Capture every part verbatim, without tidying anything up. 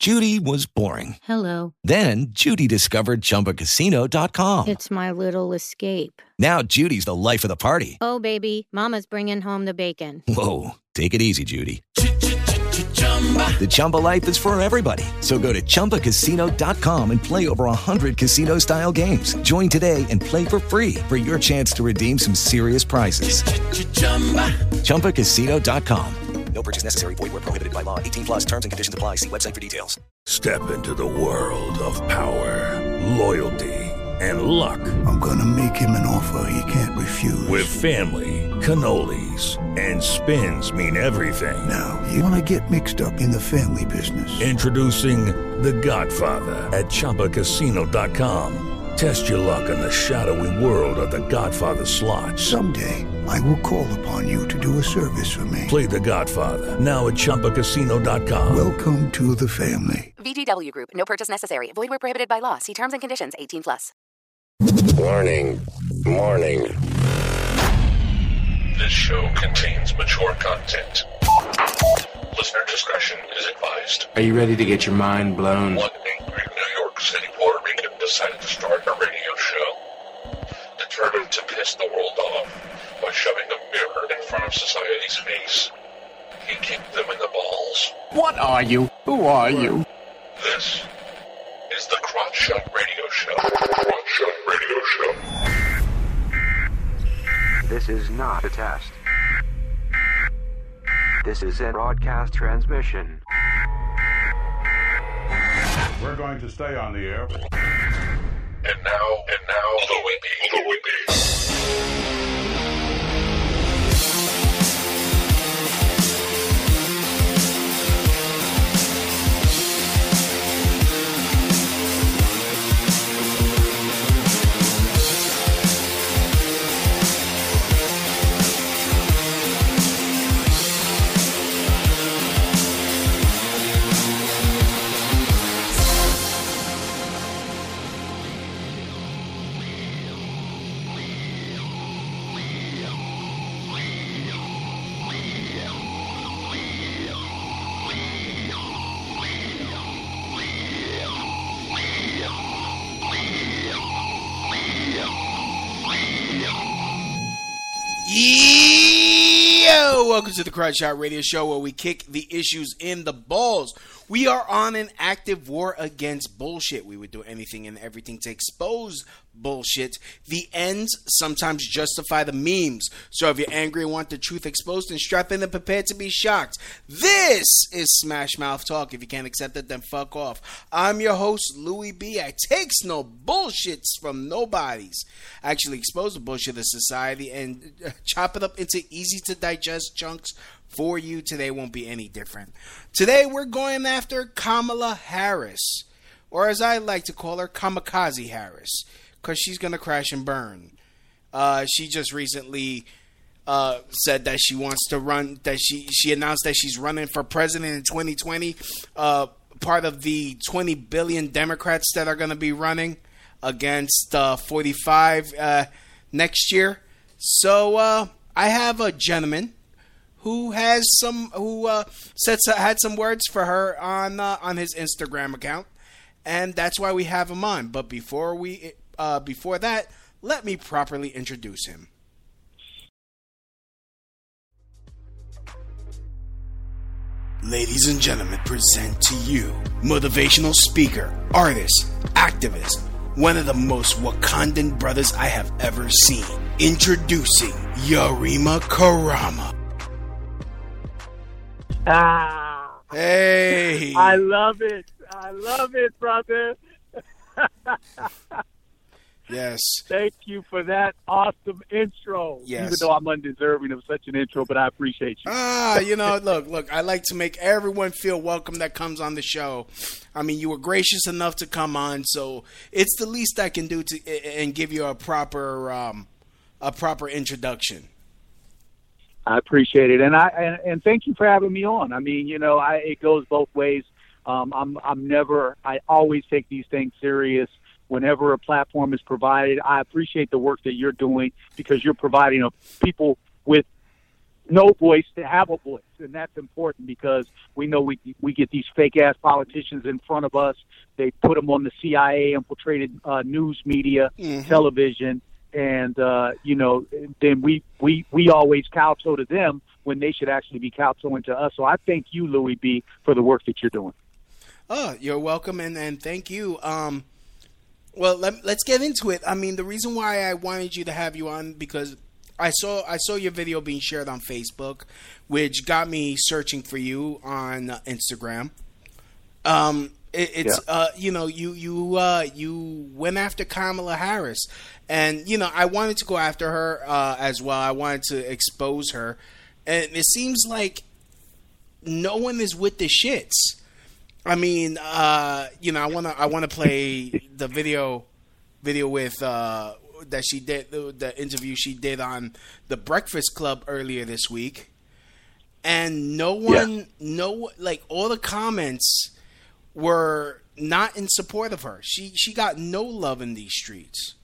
Judy was boring. Hello. Then Judy discovered Chumba Casino dot com. It's my little escape. Now Judy's the life of the party. Oh, baby, mama's bringing home the bacon. Whoa, take it easy, Judy. The Chumba life is for everybody. So go to Chumba Casino dot com and play over one hundred casino-style games. Join today and play for free for your chance to redeem some serious prizes. Chumba Casino dot com. No purchase necessary. Void where prohibited by law. eighteen plus terms and conditions apply. See website for details. Step into the world of power, loyalty, and luck. I'm going to make him an offer he can't refuse. With family, cannolis, and spins mean everything. Now, you want to get mixed up in the family business. Introducing The Godfather at Chumba Casino dot com. Test your luck in the shadowy world of The Godfather slot. Someday, I will call upon you to do a service for me. Play The Godfather, now at Chumba Casino dot com. Welcome to the family. V G W Group. No purchase necessary. Void where prohibited by law. See terms and conditions. eighteen plus. Warning. Warning. This show contains mature content. Listener discretion is advised. Are you ready to get your mind blown? One angry New York City Puerto Rican decided to start a radio show, determined to piss the world off by shoving a mirror in front of society's face. He kicked them in the balls. What are you? Who are you? This is the Crotch Shot Radio Show. Crotch Shot Radio Show. This is not a test. This is a broadcast transmission. We're going to stay on the air. And now, and now, the Whippy, the Whippy. Yo, welcome to the Crotch Shot Radio Show, where we kick the issues in the balls. We are on an active war against bullshit. We would do anything and everything to expose bullshit. The ends sometimes justify the memes. So if you're angry and want the truth exposed, then strap in and prepare to be shocked. This is Smash Mouth Talk. If you can't accept it, then fuck off. I'm your host, Louis B. I takes no bullshits from nobodies. I actually expose the bullshit of society and chop it up into easy to digest chunks for you. Today won't be any different. Today we're going after Kamala Harris, or as I like to call her, Kamikaze Harris, because she's going to crash and burn. Uh, she just recently uh, said that she wants to run, that she, she announced that she's running for president in twenty twenty, uh, part of the twenty billion Democrats that are going to be running against uh, forty-five uh, next year. So uh, I have a gentleman who has some, who uh, said, had some words for her on uh, on his Instagram account, and that's why we have him on. But before we, uh, before that, let me properly introduce him. Ladies and gentlemen, present to you motivational speaker, artist, activist, one of the most Wakandan brothers I have ever seen. Introducing Yarima Karama. Ah, hey, I love it. I love it, brother. Yes. Thank you for that awesome intro. Yes. Even though I'm undeserving of such an intro, but I appreciate you. Ah, you know, look, look, I like to make everyone feel welcome that comes on the show. I mean, you were gracious enough to come on, so it's the least I can do to and give you a proper um, a proper introduction. I appreciate it, and I and, and thank you for having me on. I mean, you know, I it goes both ways. Um, I'm I'm never. I always take these things serious. Whenever a platform is provided, I appreciate the work that you're doing because you're providing a, people with no voice to have a voice, and that's important because we know we we get these fake ass politicians in front of us. They put them on the C I A infiltrated uh, news media, mm-hmm. television, and uh, you know, then we we we always kowtow to them when they should actually be kowtowing to us. So I thank you, Louis B., for the work that you're doing. Oh, you're welcome, and, and thank you. Um, well, let, let's get into it. I mean, the reason why I wanted you to have you on because I saw I saw your video being shared on Facebook, which got me searching for you on uh, Instagram. Um, it, it's yeah. uh, you know you you uh, you went after Kamala Harris, and you know I wanted to go after her uh, as well. I wanted to expose her, and it seems like no one is with the shits. I mean, uh, you know, I wanna I wanna play the video video with uh, that she did the, the interview she did on the Breakfast Club earlier this week, and no one, yeah. no like all the comments were not in support of her. She she got no love in these streets.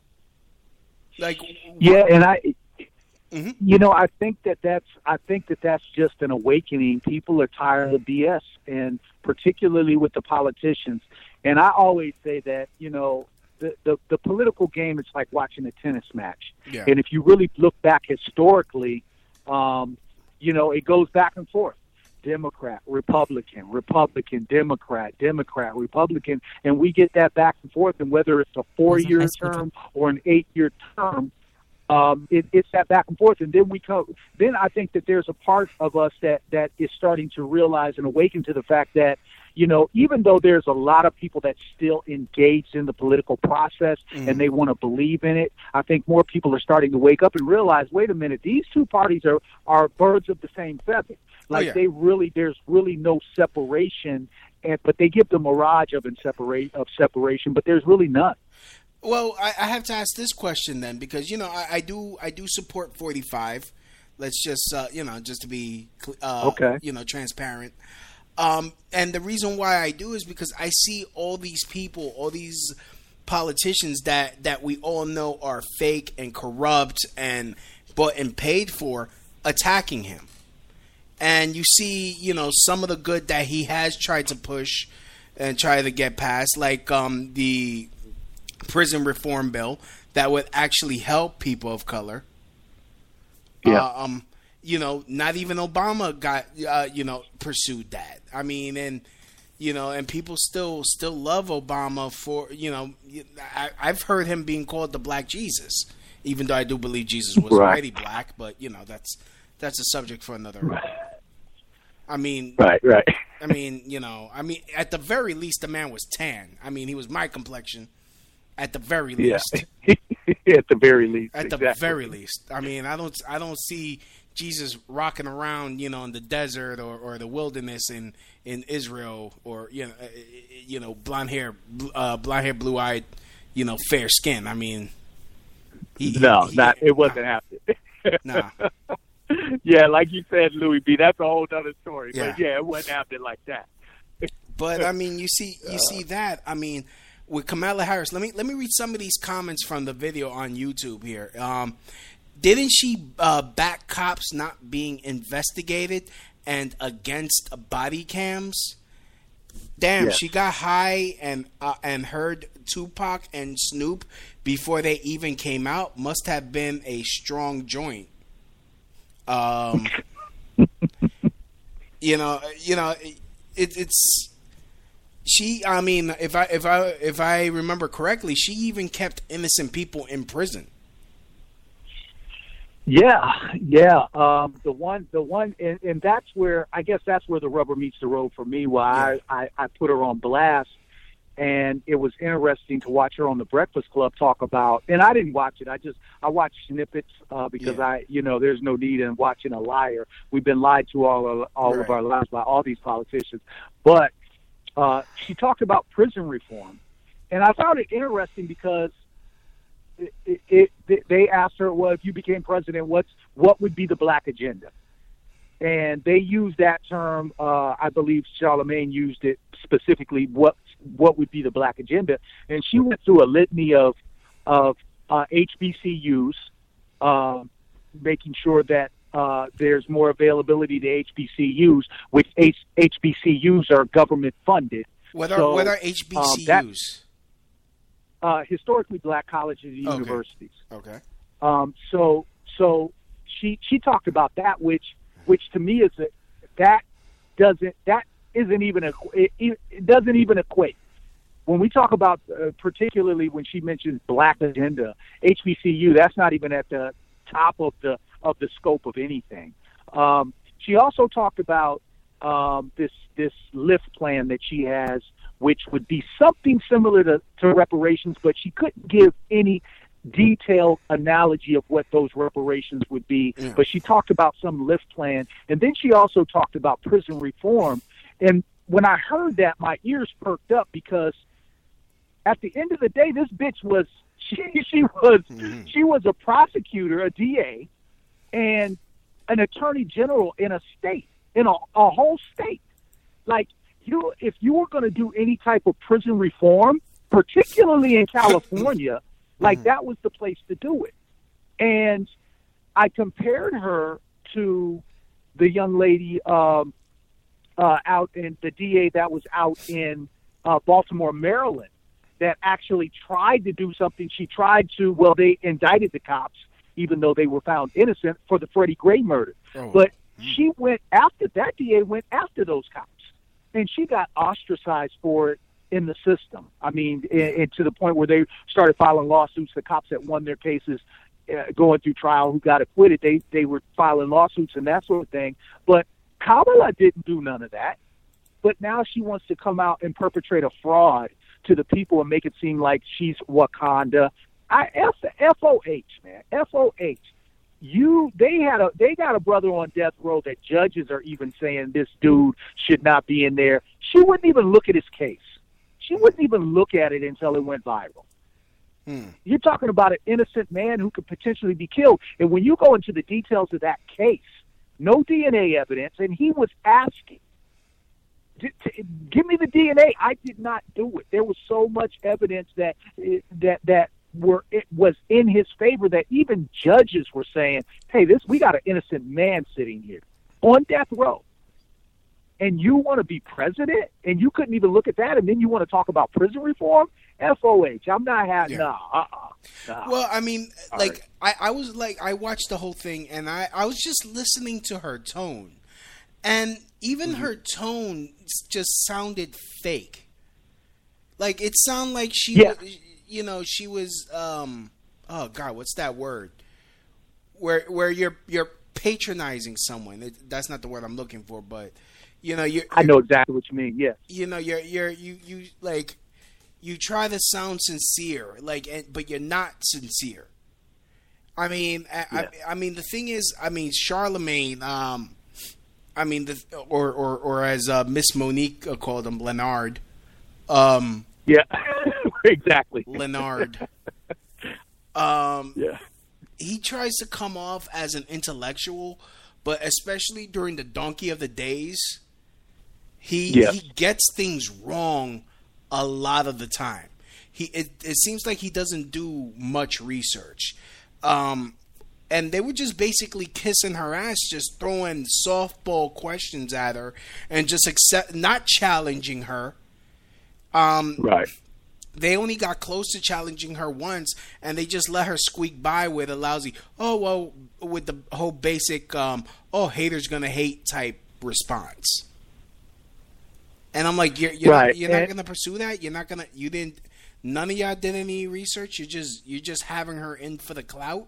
Like yeah, what? and I. Mm-hmm. You know, I think that that's I think that that's just an awakening. People are tired of B S, and particularly with the politicians. And I always say that, you know, the, the, the political game is like watching a tennis match. Yeah. And if you really look back historically, um, you know, it goes back and forth. Democrat, Republican, Republican, Democrat, Democrat, Republican. And we get that back and forth. And whether it's a four-year term or an eight-year term, Um, it, it's that back and forth, and then we come. Then I think that there's a part of us that, that is starting to realize and awaken to the fact that, you know, even though there's a lot of people that still engaged in the political process mm-hmm. and they want to believe in it, I think more people are starting to wake up and realize, wait a minute, these two parties are, are birds of the same feather. Like oh, yeah. they really, there's really no separation, and but they give the mirage of in separate of separation, but there's really none. Well, I, I have to ask this question then, because you know I, I do I do support forty-five. Let's just uh, you know just to be uh, okay. you know transparent. Um, and the reason why I do is because I see all these people, all these politicians that that we all know are fake and corrupt and bought and paid for, attacking him. And you see, you know, some of the good that he has tried to push and try to get past, like um, the prison reform bill that would actually help people of color. Yeah. Uh, um, you know, not even Obama got, uh, you know, pursued that. I mean, and, you know, and people still still love Obama for, you know, I, I've heard him being called the Black Jesus, even though I do believe Jesus was right. already black, but, you know, that's that's a subject for another. Right. I mean, right, right. I mean, you know, I mean, at the very least, the man was tan. I mean, he was my complexion. At the very least. Yeah. At the very least. At the exactly. very least. I mean, I don't I don't see Jesus rocking around, you know, in the desert or, or the wilderness in, in Israel, or you know, uh, you know, blonde hair, uh, blonde hair, blue eyed, you know, fair skin. I mean, he, no, he, not it wasn't nah. happening. Nah. Yeah, like you said, Louis B. That's a whole other story. Yeah. But yeah, it wasn't happening like that. But I mean, you see, you see that. I mean. With Kamala Harris, let me let me read some of these comments from the video on YouTube here. Um, didn't she uh, back cops not being investigated and against body cams? Damn, yes. She got high and uh, and heard Tupac and Snoop before they even came out. Must have been a strong joint. Um, you know, you know, it, it's. She, I mean, if I if I if I remember correctly, she even kept innocent people in prison. Yeah, yeah. Um, the one, the one, and, and that's where I guess that's where the rubber meets the road for me. Why yeah. I, I, I put her on blast, and it was interesting to watch her on the Breakfast Club talk about. And I didn't watch it. I just I watched snippets uh, because yeah. I, you know, there's no need in watching a liar. We've been lied to all of, all right. of our lives by all these politicians, but. Uh, she talked about prison reform, and I found it interesting because it, it, it, they asked her, well, if you became president, what's what would be the black agenda? And they used that term, uh, I believe Charlemagne used it specifically, what what would be the black agenda? And she went through a litany of, of uh, H B C Us, uh, making sure that uh, there's more availability to H B C Us, which H- HBCUs are government funded. What are so, what are H B C Us? Um, that, uh, historically black colleges and okay. universities. Okay. Um, so so she she talked about that, which which to me is a, that doesn't that isn't even a it, it doesn't even equate. When we talk about, uh, particularly when she mentions black agenda, H B C U, that's not even at the top of the of the scope of anything. Um, she also talked about um, this this LIFT plan that she has, which would be something similar to, to reparations, but she couldn't give any detailed analogy of what those reparations would be. Yeah. But she talked about some LIFT plan, and then she also talked about prison reform. And when I heard that, my ears perked up, because at the end of the day, this bitch was she she was mm-hmm. she was a prosecutor, a D A, and an attorney general in a state, in a, a whole state. Like, you, if you were going to do any type of prison reform, particularly in California, like mm-hmm. that was the place to do it. And I compared her to the young lady um, uh, out in the D A that was out in uh, Baltimore, Maryland, that actually tried to do something. She tried to, well, they indicted the cops, even though they were found innocent, for the Freddie Gray murder. Oh. But she went after, that D A went after those cops, and she got ostracized for it in the system. I mean, and, and to the point where they started filing lawsuits. The cops that won their cases uh, going through trial, who got acquitted, they, they were filing lawsuits and that sort of thing. But Kamala didn't do none of that. But now she wants to come out and perpetrate a fraud to the people and make it seem like she's Wakanda. I F F O H, man, F O H. You, they had a, they got a brother on death row that judges are even saying this dude should not be in there. She wouldn't even look at his case. She wouldn't even look at it until it went viral. Hmm. You're talking about an innocent man who could potentially be killed. And when you go into the details of that case, no D N A evidence, and he was asking, give me the D N A. I did not do it. There was so much evidence that that that were it was in his favor that even judges were saying, "Hey, this we got an innocent man sitting here on death row, and you want to be president, and you couldn't even look at that, and then you want to talk about prison reform? F O H. I'm not having yeah. nah, uh-uh, nah. Well, I mean, All like right. I, I was like I watched the whole thing, and I, I was just listening to her tone, and even mm-hmm. her tone just sounded fake. Like, it sounded like she, yeah. was, you know, she was, um, oh God, what's that word? Where where you're you're patronizing someone. It, that's not the word I'm looking for, but you know, you're, I know exactly what you mean. Yeah. You know, you're you're you you like you try to sound sincere, like, but you're not sincere. I mean, I, yeah. I, I mean, the thing is, I mean, Charlemagne. Um, I mean, the, or or or as uh, Miss Monique called him, Leonard. Um, yeah, exactly. Leonard. Um, yeah. He tries to come off as an intellectual, but especially during the Donkey of the Days, he yeah. he gets things wrong a lot of the time. He it, it seems like he doesn't do much research. Um, And they were just basically kissing her ass, just throwing softball questions at her and just accept, not challenging her. Um, right. They only got close to challenging her once, and they just let her squeak by with a lousy, oh, well, with the whole basic, um, oh, haters gonna hate type response. And I'm like, you're, you're right. not, you're not gonna pursue that. You're not gonna. You didn't. None of y'all did any research. You're just you're just having her in for the clout.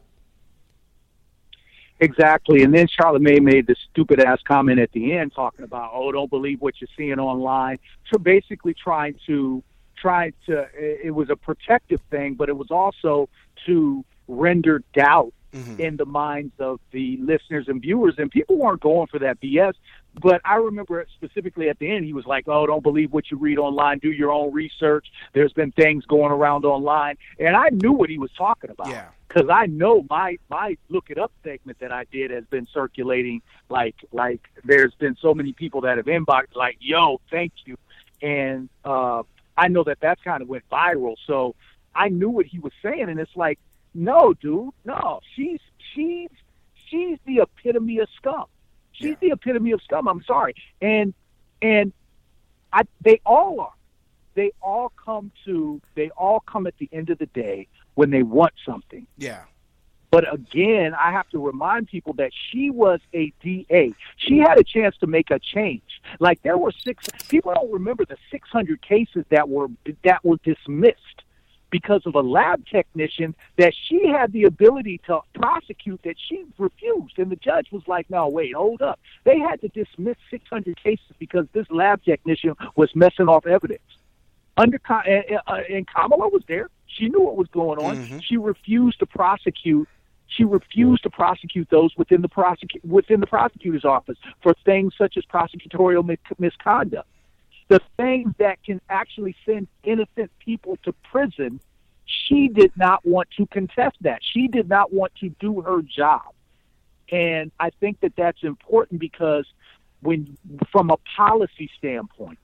Exactly. And then Charlemagne made this stupid ass comment at the end talking about, oh, don't believe what you're seeing online. So basically trying to, try to, it was a protective thing, but it was also to render doubt mm-hmm. in the minds of the listeners and viewers. And people weren't going for that B S. But I remember specifically at the end, he was like, oh, don't believe what you read online. Do your own research. There's been things going around online. And I knew what he was talking about. Yeah. Because I know my, my Look It Up segment that I did has been circulating. Like, like there's been so many people that have inboxed like, yo, thank you. And uh, I know that that's kind of went viral. So I knew what he was saying. And it's like, no, dude, no. She's she's she's the epitome of scum. She's yeah. the epitome of scum. I'm sorry. And and I they all are. They all come to they all come at the end of the day when they want something. Yeah. But again, I have to remind people that she was a D A. She had a chance to make a change. Like there were six people don't remember the six hundred cases that were that were dismissed because of a lab technician that she had the ability to prosecute that she refused. And the judge was like, no, wait, hold up. They had to dismiss six hundred cases because this lab technician was messing off evidence. Under and Kamala was there. She knew what was going on. Mm-hmm. She refused to prosecute. She refused to prosecute those within the prosecu- within the prosecutor's office for things such as prosecutorial mi- misconduct. The things that can actually send innocent people to prison, she did not want to contest that. She did not want to do her job. And I think that that's important because when, from a policy standpoint,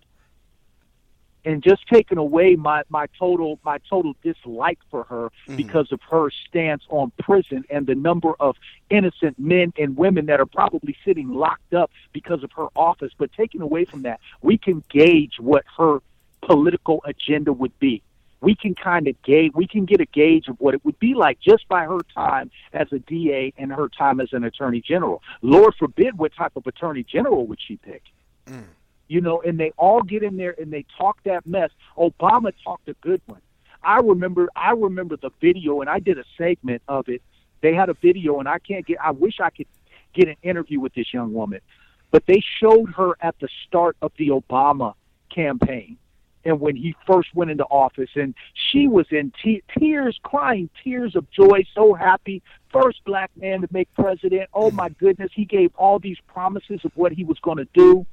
and just taking away my, my total my total dislike for her mm-hmm. because of her stance on prison and the number of innocent men and women that are probably sitting locked up because of her office. But taking away from that, we can gauge what her political agenda would be. We can kind of gauge, we can get a gauge of what it would be like just by her time as a D A and her time as an attorney general. Lord forbid what type of attorney general would she pick? Mm. You know, and they all get in there and they talk that mess. Obama talked a good one. I remember I remember the video, and I did a segment of it. They had a video, and I can't get – I wish I could get an interview with this young woman. But they showed her at the start of the Obama campaign and when he first went into office. And she was in te- tears, crying tears of joy, so happy. First black man to make president. Oh, my goodness. He gave all these promises of what he was going to do.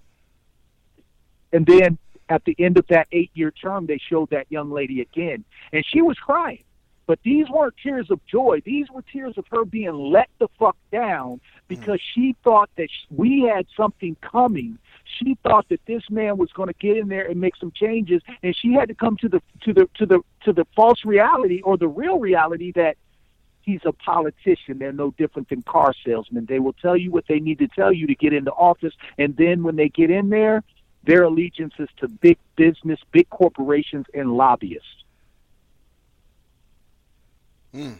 And then at the end of that eight-year term, they showed that young lady again. And she was crying. But these weren't tears of joy. These were tears of her being let the fuck down because mm. she thought that we had something coming. She thought that this man was going to get in there and make some changes, and she had to come to the to the to the to the false reality or the real reality that he's a politician. They're no different than car salesmen. They will tell you what they need to tell you to get into office, and then when they get in there, their allegiance is to big business, big corporations, and lobbyists. Hmm.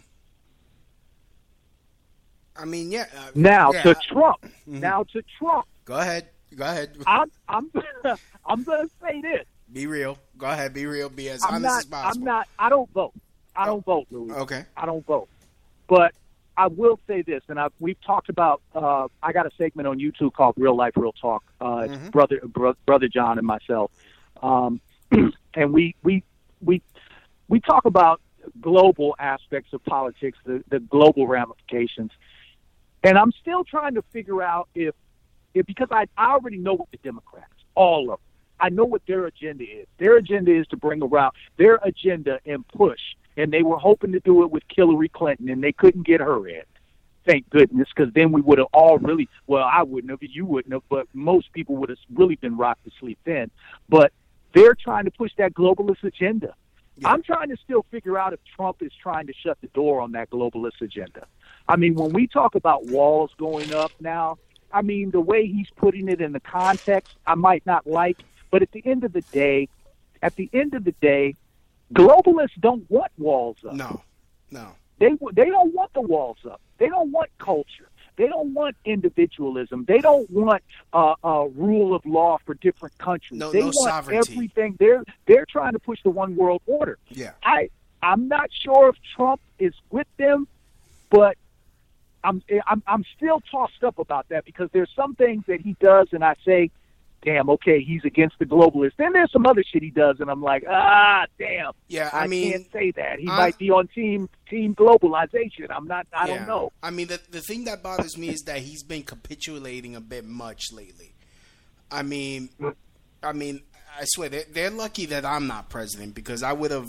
I mean, yeah. Uh, now yeah. to Trump. Mm-hmm. Now to Trump. Go ahead. Go ahead. I'm I'm I'm gonna say this. Be real. Go ahead. Be real. Be as I'm honest not, as possible. I'm not. I don't vote. I don't oh. vote, Louis. Okay. I don't vote. But I will say this, and I've, we've talked about. Uh, I got a segment on YouTube called Real Life, Real Talk. Uh, it's mm-hmm. brother, bro, brother John, and myself, um, and we we we we talk about global aspects of politics, the, the global ramifications, and I'm still trying to figure out if, if because I, I already know what the Democrats, all of them, I know what their agenda is. Their agenda is to bring around their agenda and push. And they were hoping to do it with Hillary Clinton, and they couldn't get her in. Thank goodness, because then we would have all really, well, I wouldn't have, you wouldn't have, but most people would have really been rocked to sleep then. But they're trying to push that globalist agenda. Yeah. I'm trying to still figure out if Trump is trying to shut the door on that globalist agenda. I mean, when we talk about walls going up now, I mean, the way he's putting it in the context, I might not like, but at the end of the day, at the end of the day, globalists don't want walls up. No, no. They they don't want the walls up. They don't want culture. They don't want individualism. They don't want uh, uh, rule of law for different countries. No, they no want sovereignty. Everything. They're they're trying to push the one world order. Yeah. I I'm not sure if Trump is with them, but I'm I'm I'm still tossed up about that because there's some things that he does, and I say, damn, okay, he's against the globalists. Then there's some other shit he does, and I'm like, ah, damn. Yeah, I, I mean, can't say that. He I'm, might be on team team globalization. I'm not. I yeah. don't know. I mean, the the thing that bothers me is that he's been capitulating a bit much lately. I mean, I mean, I swear they're, they're lucky that I'm not president because I would have,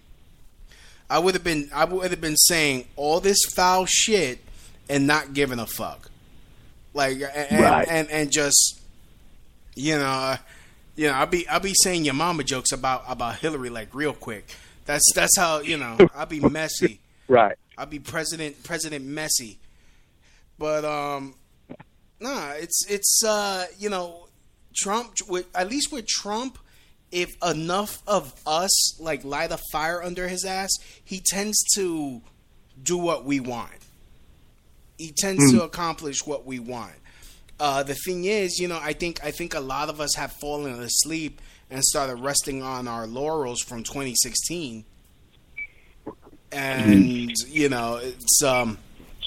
I would have been, I would have been saying all this foul shit and not giving a fuck, like, and right. and, and just. You know, uh, you know, I'll be I'll be saying your mama jokes about, about Hillary like real quick. That's that's how you know I'll be messy. Right. I'll be President President Messy. But um, nah, it's it's uh, you know, Trump. With, at least with Trump, if enough of us like light a fire under his ass, he tends to do what we want. He tends mm. to accomplish what we want. Uh, the thing is, you know, I think I think a lot of us have fallen asleep and started resting on our laurels from twenty sixteen, and mm. you know, it's um,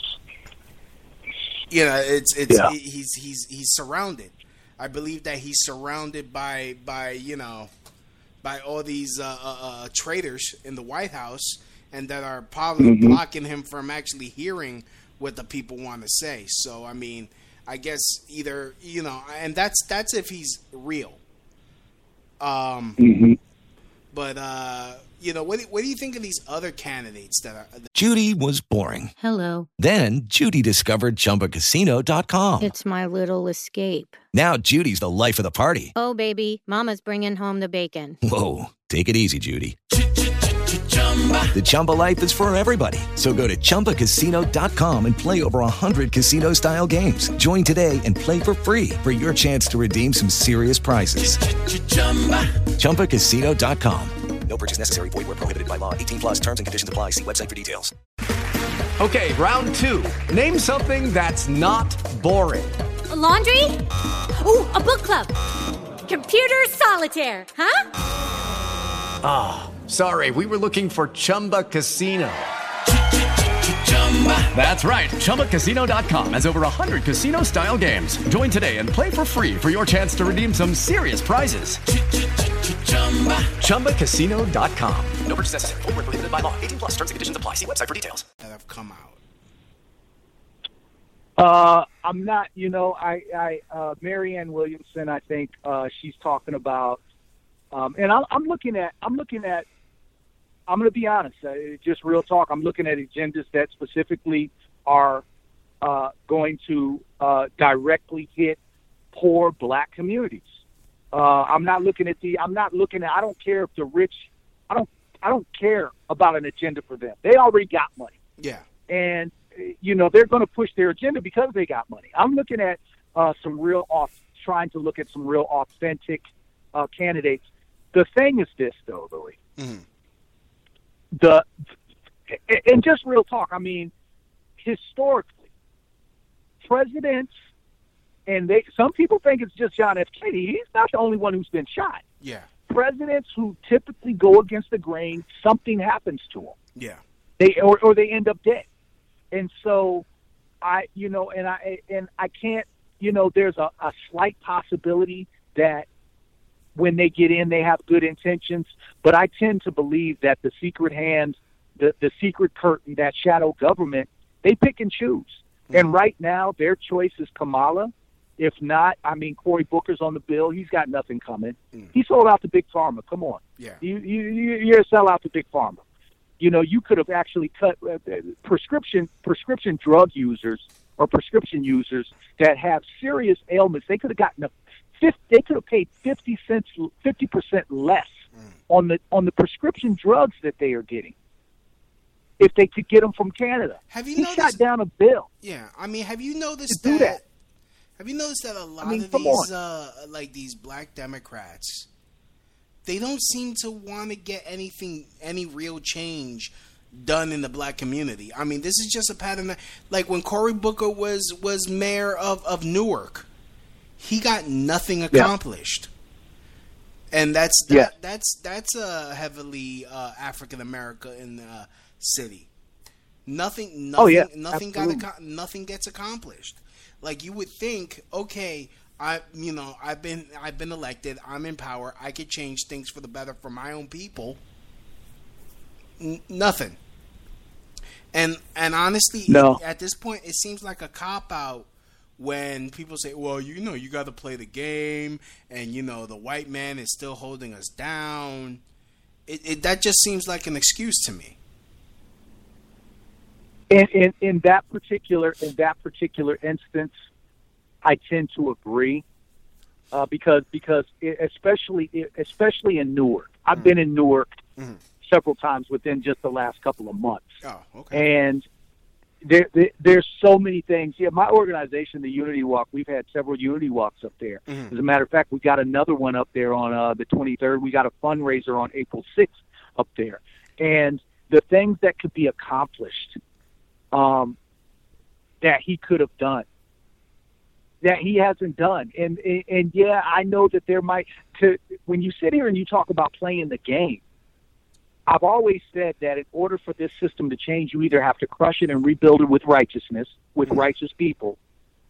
you know, it's it's yeah. he's he's he's surrounded. I believe that he's surrounded by by you know, by all these uh, uh, uh, traitors in the White House, and that are probably mm-hmm. blocking him from actually hearing what the people want to say. So I mean. I guess either, you know, and that's that's if he's real. Um, mm-hmm. But, uh, you know, what do, what do you think of these other candidates that are... That Judy was boring. Hello. Then Judy discovered Chumba Casino dot com. It's my little escape. Now Judy's the life of the party. Oh, baby, mama's bringing home the bacon. Whoa, take it easy, Judy. The Chumba life is for everybody. So go to Chumba Casino dot com and play over one hundred casino-style games. Join today and play for free for your chance to redeem some serious prizes. Chumba Casino dot com. No purchase necessary. Void where prohibited by law. eighteen plus terms and conditions apply. See website for details. Okay, round two. Name something that's not boring. A laundry? Ooh, a book club. Computer solitaire, huh? Ah. Sorry, we were looking for Chumba Casino. That's right. Chumba Casino dot com has over one hundred casino-style games. Join today and play for free for your chance to redeem some serious prizes. Chumba Casino dot com. No purchase necessary. Void where prohibited by law. eighteen plus. Terms and conditions apply. See website for details. That have come out. Uh, I'm not, you know, I, I uh, Marianne Williamson, I think uh, she's talking about, um, and I, I'm looking at, I'm looking at, I'm going to be honest, uh, just real talk. I'm looking at agendas that specifically are uh, going to uh, directly hit poor black communities. Uh, I'm not looking at the. I'm not looking at. I don't care if the rich. I don't. I don't care about an agenda for them. They already got money. Yeah. And you know they're going to push their agenda because they got money. I'm looking at uh, some real off. Trying to look at some real authentic uh, candidates. The thing is this, though, Louis. Mm-hmm. The and just real talk. I mean, historically, presidents and they. Some people think it's just John F. Kennedy. He's not the only one who's been shot. Yeah. Presidents who typically go against the grain, something happens to them. Yeah. They or, or they end up dead. And so, I you know, and I and I can't. You know, there's a, a slight possibility that. When they get in, they have good intentions, but I tend to believe that the secret hand, the, the secret curtain, that shadow government, they pick and choose. Mm-hmm. And right now, their choice is Kamala. If not, I mean, Cory Booker's on the bill. He's got nothing coming. Mm-hmm. He sold out to Big Pharma. Come on. Yeah. You, you, you're a sellout to Big Pharma. You know, you could have actually cut uh, prescription prescription drug users or prescription users that have serious ailments. They could have gotten a They could have paid fifty cents, fifty percent less mm. on the on the prescription drugs that they are getting if they could get them from Canada. Have you he noticed, shot down a bill. Yeah, I mean, have you noticed to that, do that? Have you noticed that a lot I mean, of come these, on. uh, like these black Democrats, they don't seem to want to get anything, any real change done in the black community. I mean, this is just a pattern that, like when Cory Booker was was mayor of of Newark. He got nothing accomplished, yeah. and that's that, yeah. that's that's a heavily uh, African American uh, city. Nothing, nothing, oh, yeah. nothing Absolutely. got nothing gets accomplished. Like you would think, okay, I you know I've been I've been elected, I'm in power, I could change things for the better for my own people. N- nothing, and and honestly, no. at this point, it seems like a cop out. When people say, well, you know, you got to play the game and, you know, the white man is still holding us down, it, it that just seems like an excuse to me. In, in, in that particular in that particular instance, I tend to agree uh, because because it, especially especially in Newark, I've mm-hmm. been in Newark mm-hmm. several times within just the last couple of months. Oh, okay. And there, there, there's so many things. Yeah, my organization, the Unity Walk, we've had several Unity Walks up there. Mm-hmm. As a matter of fact, we got another one up there on uh, the twenty-third. We got a fundraiser on April sixth up there. And the things that could be accomplished um, that he could have done, that he hasn't done. And, and, and yeah, I know that there might, to when you sit here and you talk about playing the game, I've always said that in order for this system to change, you either have to crush it and rebuild it with righteousness, with mm-hmm. righteous people,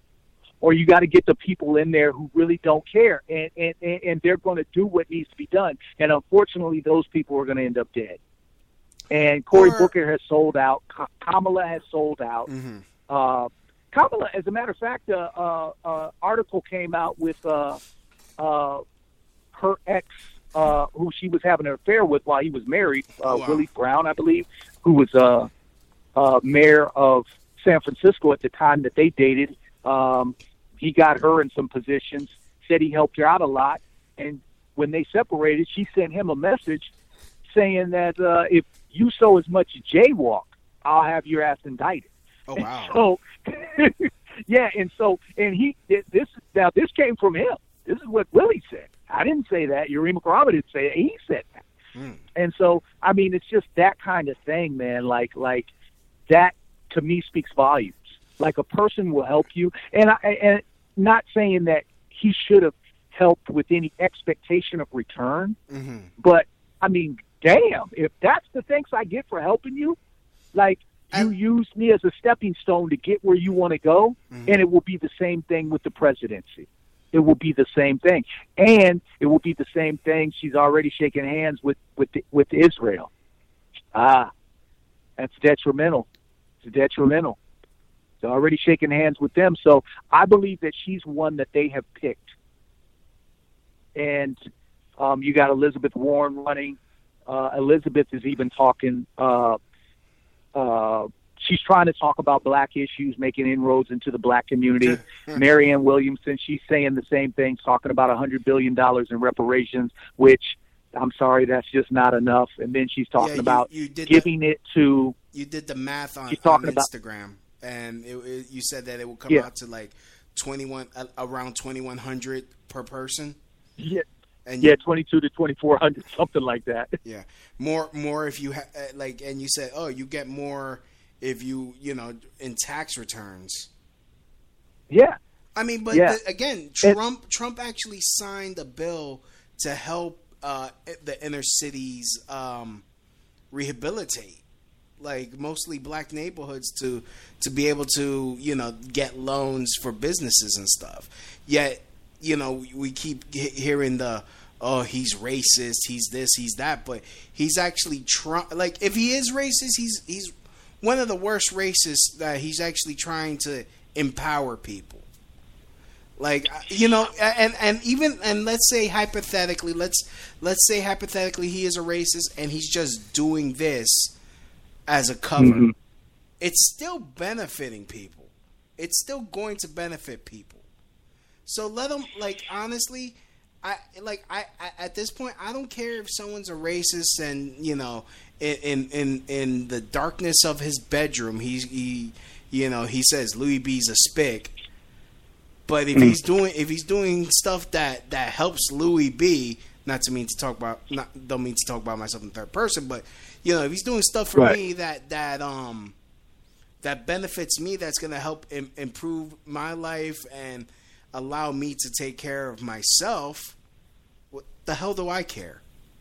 or you got to get the people in there who really don't care, and, and, and they're going to do what needs to be done. And unfortunately, those people are going to end up dead. And Cory or... Booker has sold out. Kamala has sold out. Mm-hmm. Uh, Kamala, as a matter of fact, an uh, uh, uh, article came out with uh, uh, her ex, Uh, who she was having an affair with while he was married, uh, oh, wow. Willie Brown, I believe, who was uh, uh, mayor of San Francisco at the time that they dated. Um, he got her in some positions, said he helped her out a lot, and when they separated, she sent him a message saying that uh, if you so as much jaywalk, I'll have your ass indicted. Oh, wow. So, yeah, and so, and he, this, now this came from him. This is what Willie said. I didn't say that. Yuri Mukarama didn't say it. He said that. Mm. And so, I mean, it's just that kind of thing, man. Like, like that to me speaks volumes. Like a person will help you, and I, and not saying that he should have helped with any expectation of return, mm-hmm. but I mean, damn, if that's the thanks I get for helping you, like you I, used me as a stepping stone to get where you want to go, mm-hmm. and it will be the same thing with the presidency. It will be the same thing, and it will be the same thing. She's already shaking hands with with with Israel. Ah, that's detrimental. It's detrimental. She's already shaking hands with them. So I believe that she's one that they have picked. And um, you got Elizabeth Warren running. Uh, Elizabeth is even talking. Uh, uh, She's trying to talk about black issues, making inroads into the black community. Marianne Williamson, she's saying the same thing, talking about one hundred billion dollars in reparations, which, I'm sorry, that's just not enough. And then she's talking yeah, you, about you giving the, it to... You did the math on, on Instagram, about, and it, it, you said that it will come yeah. out to like twenty-one, uh, around twenty-one hundred per person. Yeah. And yeah, twenty-two to twenty-four hundred, something like that. Yeah. More, more if you... Ha- like, and you said, oh, you get more... If you, you know, in tax returns. Yeah. I mean, but yeah. the, again, Trump it, Trump actually signed a bill to help uh, the inner cities um, rehabilitate, like mostly black neighborhoods to to be able to, you know, get loans for businesses and stuff. Yet, you know, we keep hearing the, oh, he's racist, he's this, he's that, but he's actually trying. Like, if he is racist, he's he's one of the worst racists that he's actually trying to empower people. Like, you know, and, and even, and let's say hypothetically, let's, let's say hypothetically he is a racist and he's just doing this as a cover. Mm-hmm. It's still benefiting people. It's still going to benefit people. So let them, like, honestly, I, like, I, I at this point, I don't care if someone's a racist and, you know, In, in in the darkness of his bedroom, he's he you know he says Louis B's a spick. But if he's doing if he's doing stuff that, that helps Louis B, not to mean to talk about not don't mean to talk about myself in third person, but you know if he's doing stuff for right. me that that um that benefits me, that's gonna help im- improve my life and allow me to take care of myself, what the hell do I care?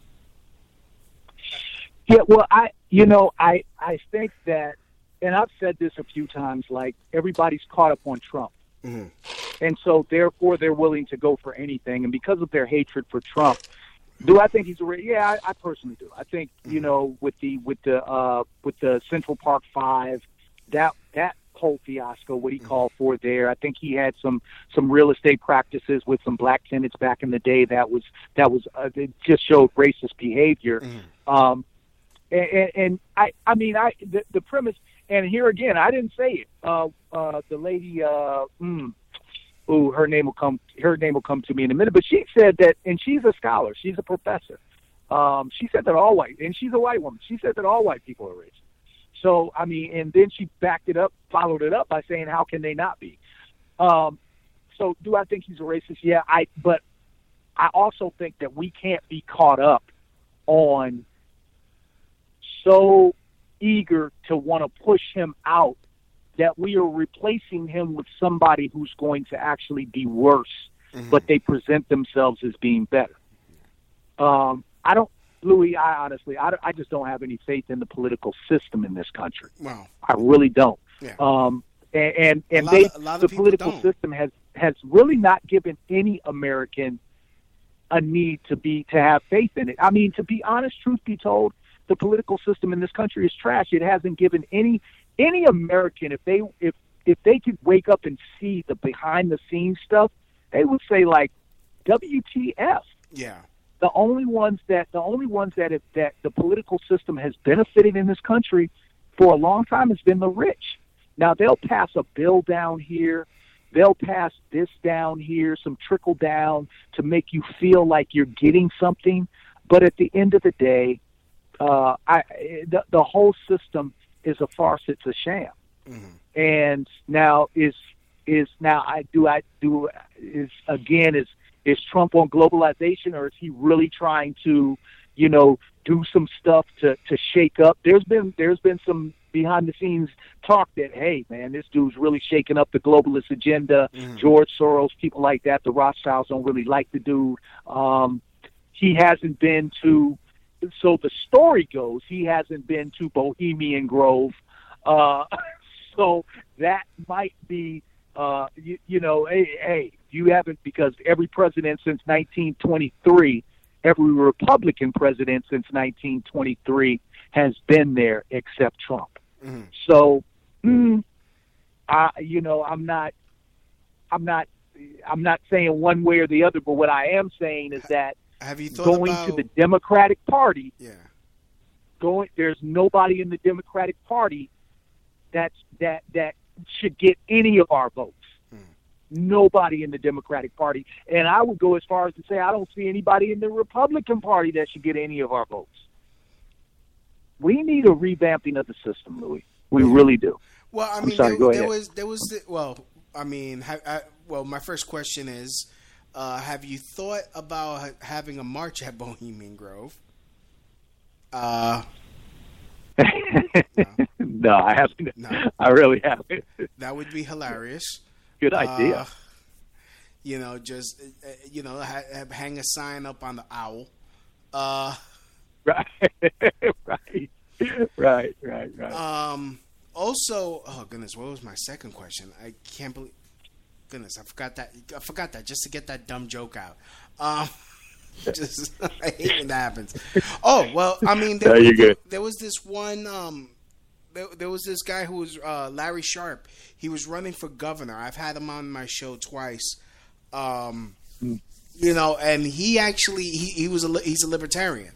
Yeah, well, I, you know, I, I think that, and I've said this a few times, like, everybody's caught up on Trump. Mm-hmm. And so, therefore, they're willing to go for anything. And because of their hatred for Trump, do I think he's a racist? Yeah, I, I personally do. I think, mm-hmm. you know, with the, with the, uh, with the Central Park Five, that, that whole fiasco, what he mm-hmm. called for there, I think he had some, some real estate practices with some black tenants back in the day that was, that was, uh, it just showed racist behavior. Mm-hmm. Um, And, and I, I mean, I the, the premise, and here again, I didn't say it. Uh, uh, the lady, uh, mm, ooh, her name will come. Her name will come to me in a minute. But she said that, and she's a scholar. She's a professor. Um, she said that all white, and she's a white woman. She said that all white people are racist. So, I mean, and then she backed it up, followed it up by saying, how can they not be? Um, so do I think he's a racist? Yeah, I, but I also think that we can't be caught up on so eager to want to push him out that we are replacing him with somebody who's going to actually be worse, mm-hmm. but they present themselves as being better. Um, I don't, Louis, I honestly, I, I just don't have any faith in the political system in this country. Wow. I really don't. Yeah. Um, and and, and a they, of, a the political don't. system has, has really not given any American a need to be to have faith in it. I mean, to be honest, truth be told, the political system in this country is trash. It hasn't given any any American, if they if if they could wake up and see the behind the scenes stuff, they would say like, W T F. Yeah. The only ones that the only ones that have, that the political system has benefited in this country for a long time has been the rich. Now they'll pass a bill down here, they'll pass this down here, some trickle down to make you feel like you're getting something, but at the end of the day, uh, I the, the whole system is a farce. It's a sham. Mm-hmm. And now is is now I do I do is again is. Is Trump on globalization, or is he really trying to, you know, do some stuff to, to shake up? There's been there's been some behind the scenes talk that, hey, man, this dude's really shaking up the globalist agenda. Mm. George Soros, people like that, the Rothschilds don't really like the dude. Um, he hasn't been to, so the story goes, he hasn't been to Bohemian Grove. Uh, so that might be, uh, you, you know, hey, hey. You haven't, because every president since nineteen twenty-three, every Republican president since nineteen twenty-three has been there except Trump. Mm-hmm. So, mm, I, you know, I'm not, I'm not, I'm not saying one way or the other, but what I am saying is that have you thought going about... to the Democratic Party, yeah, going there's nobody in the Democratic Party that's that that should get any of our votes. Nobody in the Democratic Party. And I would go as far as to say I don't see anybody in the Republican Party that should get any of our votes. We need a revamping of the system, Louis. We really do. Well, I I'm mean, sorry, there, go there ahead. was, there was, the, well, I mean, ha, I, well, my first question is, uh, have you thought about having a march at Bohemian Grove? Uh, no. no, I haven't. No. I really haven't. That would be hilarious. Good idea. Uh, you know, just uh, you know, ha- hang a sign up on the owl. Uh, right, right, right, right, right. Um. Also, oh goodness, what was my second question? I can't believe. Goodness, I forgot that. I forgot that just to get that dumb joke out. Um. Just I hate when that happens. Oh well, I mean, there, no, you're was, good. there was this one. Um, there, there was this guy who was uh, Larry Sharp. He was running for governor. I've had him on my show twice. Um, mm. You know, and he actually he, he was a he's a libertarian.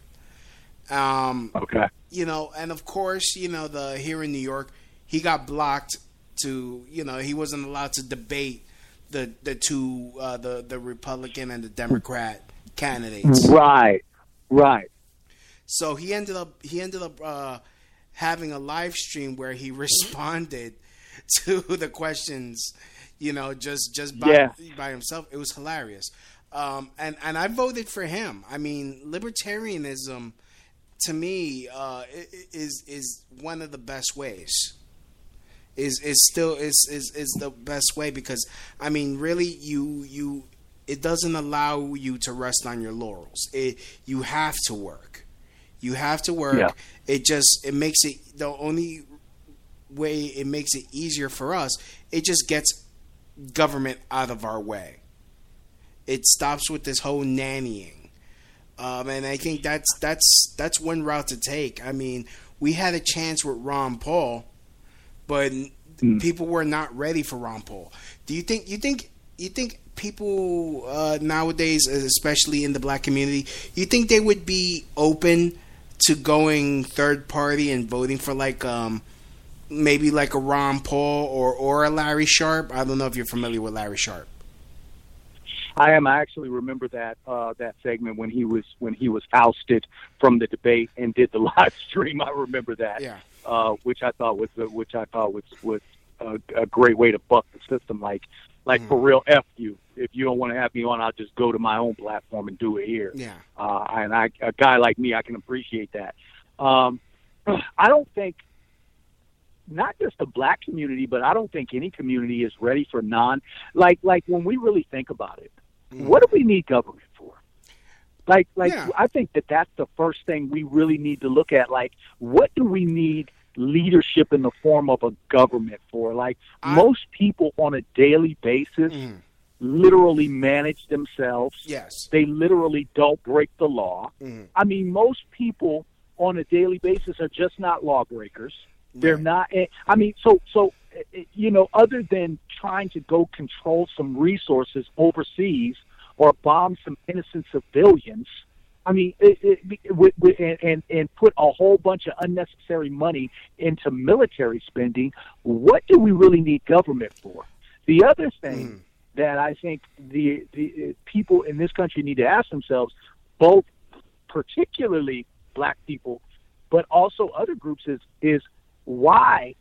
Um, okay. You know, and of course, you know the here in New York, he got blocked to. You know, he wasn't allowed to debate the the two uh, the the Republican and the Democrat candidates. Right, right. So he ended up he ended up uh, having a live stream where he responded to the questions, you know, just just by yeah. by himself. It was hilarious, um, and and I voted for him. I mean, libertarianism to me uh, is is one of the best ways. Is is still is is is the best way because I mean, really, you you. It doesn't allow you to rest on your laurels. It, you have to work. You have to work. Yeah. It just it makes it the only way it makes it easier for us. It just gets government out of our way. It stops with this whole nannying, um, and I think that's that's that's one route to take. I mean, we had a chance with Ron Paul, but mm. people were not ready for Ron Paul. Do you think? You think? You think? People uh, nowadays, especially in the black community, you think they would be open to going third party and voting for like um, maybe like a Ron Paul or, or a Larry Sharp? I don't know if you're familiar with Larry Sharp. I am. I actually remember that uh, that segment when he was when he was ousted from the debate and did the live stream. I remember that, yeah. uh, which I thought was which I thought was was a, a great way to buck the system. Like, like mm. for real, F you. If you don't want to have me on, I'll just go to my own platform and do it here. Yeah. Uh, and I, a guy like me, I can appreciate that. Um, I don't think. Not just the black community, but I don't think any community is ready for non, like, like when we really think about it, mm. what do we need government for? Like, like, yeah. I think that that's the first thing we really need to look at. Like, what do we need leadership in the form of a government for? Like, I, most people on a daily basis mm. literally manage themselves. Yes. They literally don't break the law. Mm. I mean, most people on a daily basis are just not lawbreakers. They're not, I mean, so, so, you know, other than trying to go control some resources overseas or bomb some innocent civilians, I mean, it, it, with, with, and, and put a whole bunch of unnecessary money into military spending, what do we really need government for? The other thing mm. that I think the, the people in this country need to ask themselves, both particularly black people, but also other groups, is, is, why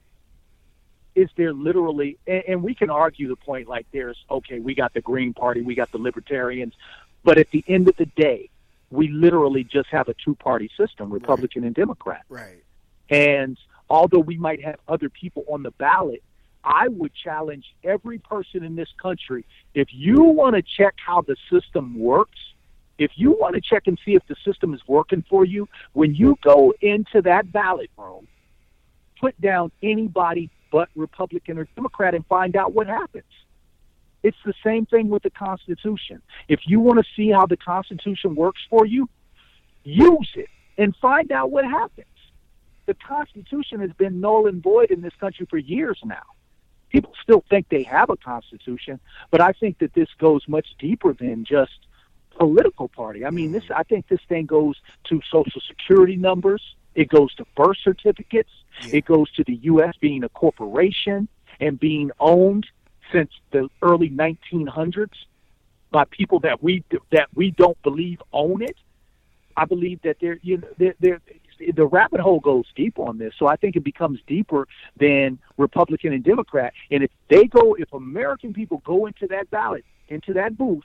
is there literally, and, and we can argue the point like there's, okay, we got the Green Party, we got the Libertarians, but at the end of the day, we literally just have a two-party system, Republican right. and Democrat. Right. And although we might have other people on the ballot, I would challenge every person in this country, if you want to check how the system works, if you want to check and see if the system is working for you, when you go into that ballot room, put down anybody but Republican or Democrat and find out what happens. It's the same thing with the Constitution. If you want to see how the Constitution works for you, use it and find out what happens. The Constitution has been null and void in this country for years now. People still think they have a Constitution, but I think that this goes much deeper than just political party. I mean, this. I think this thing goes to Social Security numbers. It goes to birth certificates. Yeah. It goes to the U S being a corporation and being owned since the early nineteen hundreds by people that we that we don't believe own it. I believe that there, you know, there, there, the rabbit hole goes deep on this. So I think it becomes deeper than Republican and Democrat. And if they go, if American people go into that ballot, into that booth,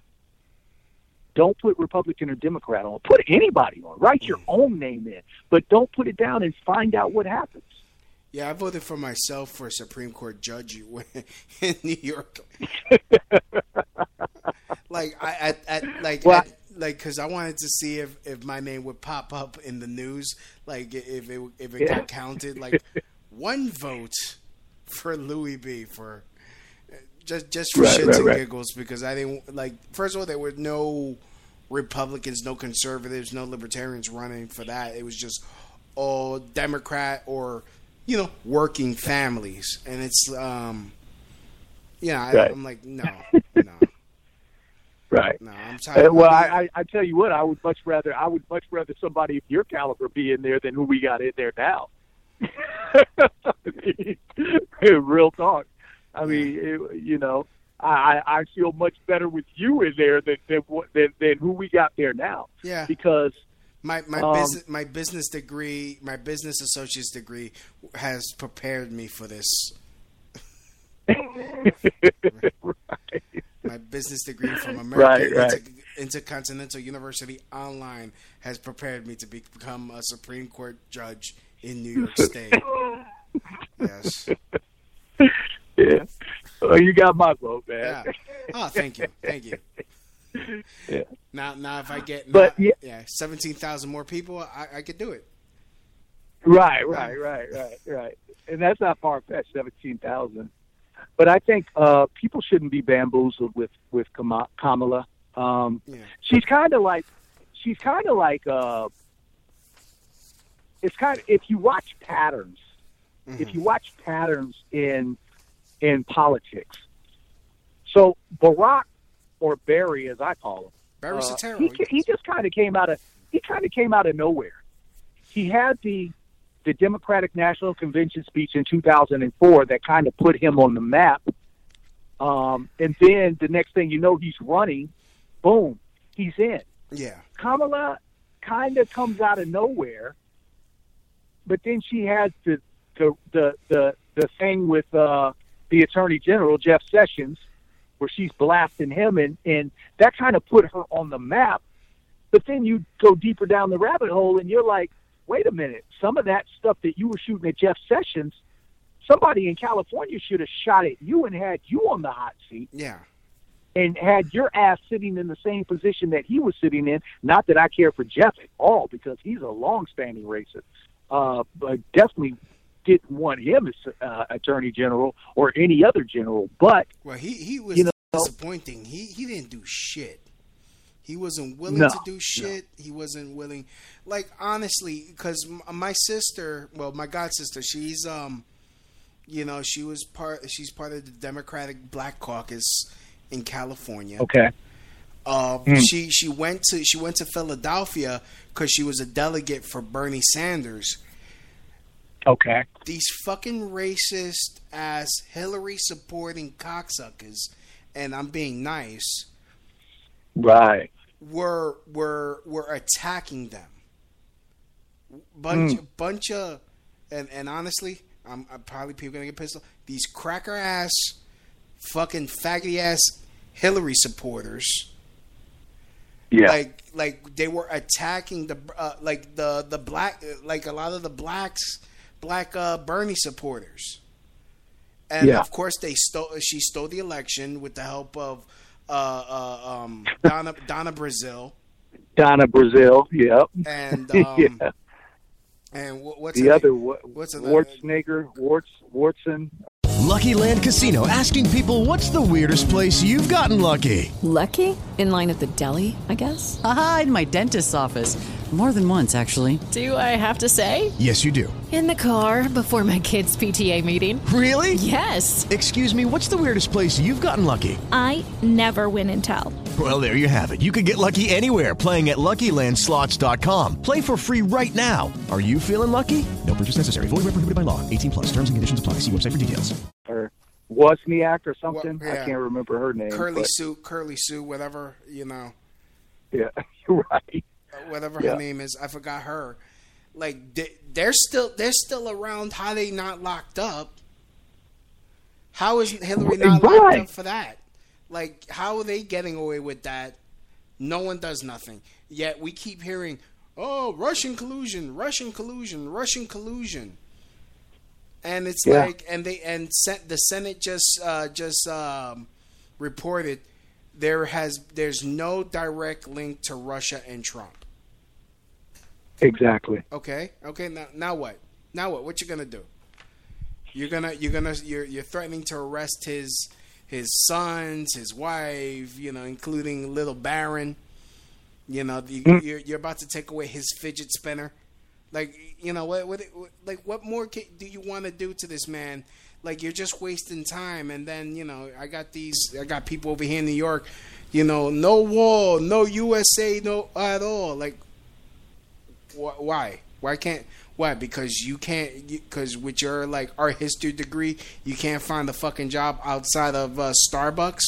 don't put Republican or Democrat on. Put anybody on. Write your own name in. But don't put it down and find out what happens. Yeah, I voted for myself for a Supreme Court judge in New York. like, I, I, I like, well, I, like, because I wanted to see if, if my name would pop up in the news. Like, if it if it yeah. got counted. Like, one vote for Louis B. for just just for right, shits right, and right. giggles, because I didn't like. First of all, there were no Republicans, no conservatives, no libertarians running for that. It was just all Democrat or, you know, working families. And it's, um, yeah, I, right. I'm like, no, no. Right. No, I'm tired. Uh, well, I, I, I tell you what, I would much rather, I would much rather somebody of your caliber be in there than who we got in there now. Real talk. I mean, it, you know, I, I feel much better with you in there than than, than than who we got there now. Yeah. Because my my um, business my business degree, my business associate's degree has prepared me for this. Right. My business degree from American right, right. Inter- Intercontinental University Online has prepared me to be, become a Supreme Court judge in New York State. Yes. Yeah. Well, you got my vote, man. Yeah. Oh, thank you, thank you. Yeah. Now, now, if I get, but now, yeah, yeah seventeen thousand more people, I, I could do it. Right, right, right, right, right. And that's not far fetched, seventeen thousand. But I think uh, people shouldn't be bamboozled with with Kamala. Um, yeah. She's kind of like, she's kind of like. Uh, it's kind of, if you watch patterns, mm-hmm. if you watch patterns in in politics. So Barack, or Barry as I call him, Barry uh, Soetoro, he, he just kind of came out of he kind of came out of nowhere. He had the the Democratic National Convention speech in two thousand four that kind of put him on the map. Um, and then the next thing you know, he's running. Boom, he's in. Yeah. Kamala kind of comes out of nowhere, but then she has the the the the, the thing with uh, the Attorney General, Jeff Sessions, where she's blasting him, and, and that kind of put her on the map. But then you go deeper down the rabbit hole, and you're like, wait a minute, some of that stuff that you were shooting at Jeff Sessions, somebody in California should have shot at you and had you on the hot seat. Yeah. And had your ass sitting in the same position that he was sitting in. Not that I care for Jeff at all, because he's a long-standing racist. Uh, but definitely didn't want him as uh, Attorney General or any other general. But well, he he was you know, disappointing. He he didn't do shit. He wasn't willing no, to do shit. No. He wasn't willing. Like, honestly, because my sister, well, my god sister, she's um, you know, she was part. She's part of the Democratic Black Caucus in California. Okay. Uh, mm. She she went to she went to Philadelphia because she was a delegate for Bernie Sanders. Okay. These fucking racist ass Hillary supporting cocksuckers, and I'm being nice. Right. Were were were attacking them. Bunch mm. bunch of and, and honestly, I'm, I'm probably people gonna get pissed off. These cracker ass, fucking faggoty ass Hillary supporters. Yeah. Like like they were attacking the uh, like the the black like a lot of the blacks black uh, Bernie supporters. And yeah. of course they stole she stole the election with the help of Uh, uh, um, Donna Donna Brazile. Donna Brazile, yep. And um, yeah. and what's the other? What, what's Schwarzenegger, Warts, Wartson. Lucky Land Casino, asking people, "What's the weirdest place you've gotten lucky?" Lucky? In line at the deli, I guess. Aha, in my dentist's office. More than once, actually. Do I have to say? Yes, you do. In the car before my kids' P T A meeting. Really? Yes. Excuse me, what's the weirdest place you've gotten lucky? I never win and tell. Well, there you have it. You can get lucky anywhere, playing at Lucky Land Slots dot com. Play for free right now. Are you feeling lucky? No purchase necessary. Void where prohibited by law. eighteen plus. Terms and conditions apply. See website for details. Or Wozniak or something. Well, yeah. I can't remember her name. Curly but... Sue, Curly Sue, whatever, you know. Yeah, you're right. Whatever yeah. her name is, I forgot her. Like they, they're still they're still around. How they not locked up? How is Hillary not right. locked up for that? Like, how are they getting away with that? No one does nothing. Yet we keep hearing, "Oh, Russian collusion, Russian collusion, Russian collusion," and it's yeah. like, and they and the Senate just uh, just um, reported there has there's no direct link to Russia and Trump. Exactly. Okay. Okay. Now, now what? Now what? What you gonna do? You're gonna you're gonna you're you're threatening to arrest his his sons, his wife, you know, including little Baron. You know, the, mm. you're you're about to take away his fidget spinner. Like, you know, what what like what more do you want to do to this man? Like, you're just wasting time. And then, you know, I got these I got people over here in New York. You know, no wall, no U S A, no at all. Like. Why? Why can't? Why? Because you can't. Because with your like art history degree, you can't find a fucking job outside of uh, Starbucks.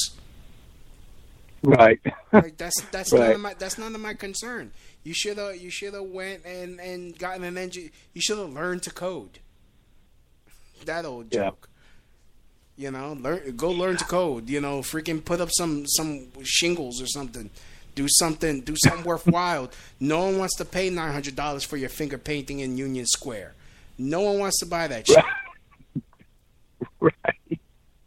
Right. Like that's that's right. none of my that's none of my concern. You should have you should have went and, and gotten an engine. You should have learned to code. That old joke. Yeah. You know, learn go learn to code. You know, freaking put up some some shingles or something. Do something, do something worthwhile. No one wants to pay nine hundred dollars for your finger painting in Union Square. No one wants to buy that shit. Right.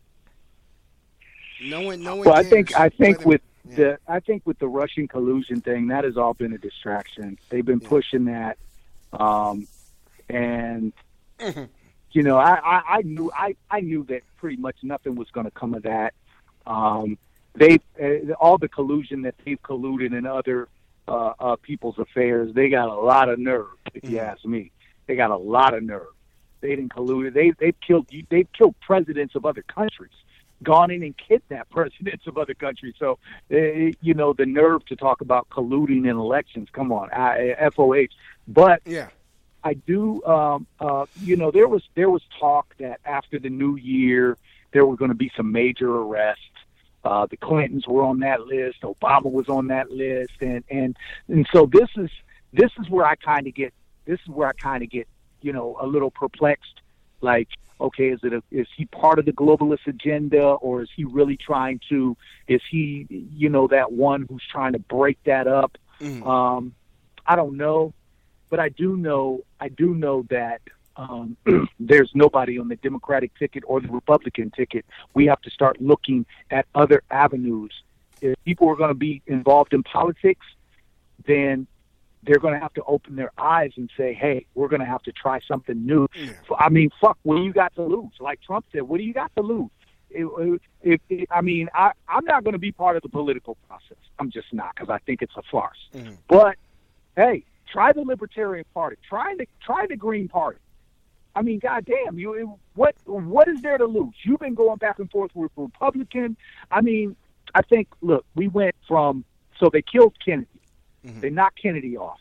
No one, no one. Well, cares. I think, I think Whether, with yeah. the, I think with the Russian collusion thing, that has all been a distraction. They've been yeah. pushing that, um, and mm-hmm. you know, I, I, I knew, I, I knew that pretty much nothing was going to come of that. Um, They uh, all the collusion that they've colluded in other uh, uh, people's affairs. They got a lot of nerve, if you ask me. They got a lot of nerve. They didn't collude. They they've killed they've killed presidents of other countries, gone in and kidnapped presidents of other countries. So uh, you know the nerve to talk about colluding in elections. Come on, I, F O H. But yeah, I do. Um, uh, you know there was there was talk that after the new year there were going to be some major arrests. Uh, the Clintons were on that list. Obama was on that list, and and and so this is this is where I kind of get this is where I kind of get you know a little perplexed. Like, okay, is it a, is he part of the globalist agenda, or is he really trying to? Is he you know that one who's trying to break that up? Mm. Um, I don't know, but I do know I do know that. Um, there's nobody on the Democratic ticket or the Republican ticket. We have to start looking at other avenues. If people are going to be involved in politics, then they're going to have to open their eyes and say, hey, we're going to have to try something new. Yeah. I mean, fuck, what do you got to lose? Like Trump said, what do you got to lose? If, if, if, I mean, I, I'm not going to be part of the political process. I'm just not, because I think it's a farce. Mm-hmm. But, hey, try the Libertarian Party. Try the, try the Green Party. I mean, goddamn, you what what is there to lose? You've been going back and forth with Republican. I mean, I think, look, we went from, so they killed Kennedy. Mm-hmm. They knocked Kennedy off.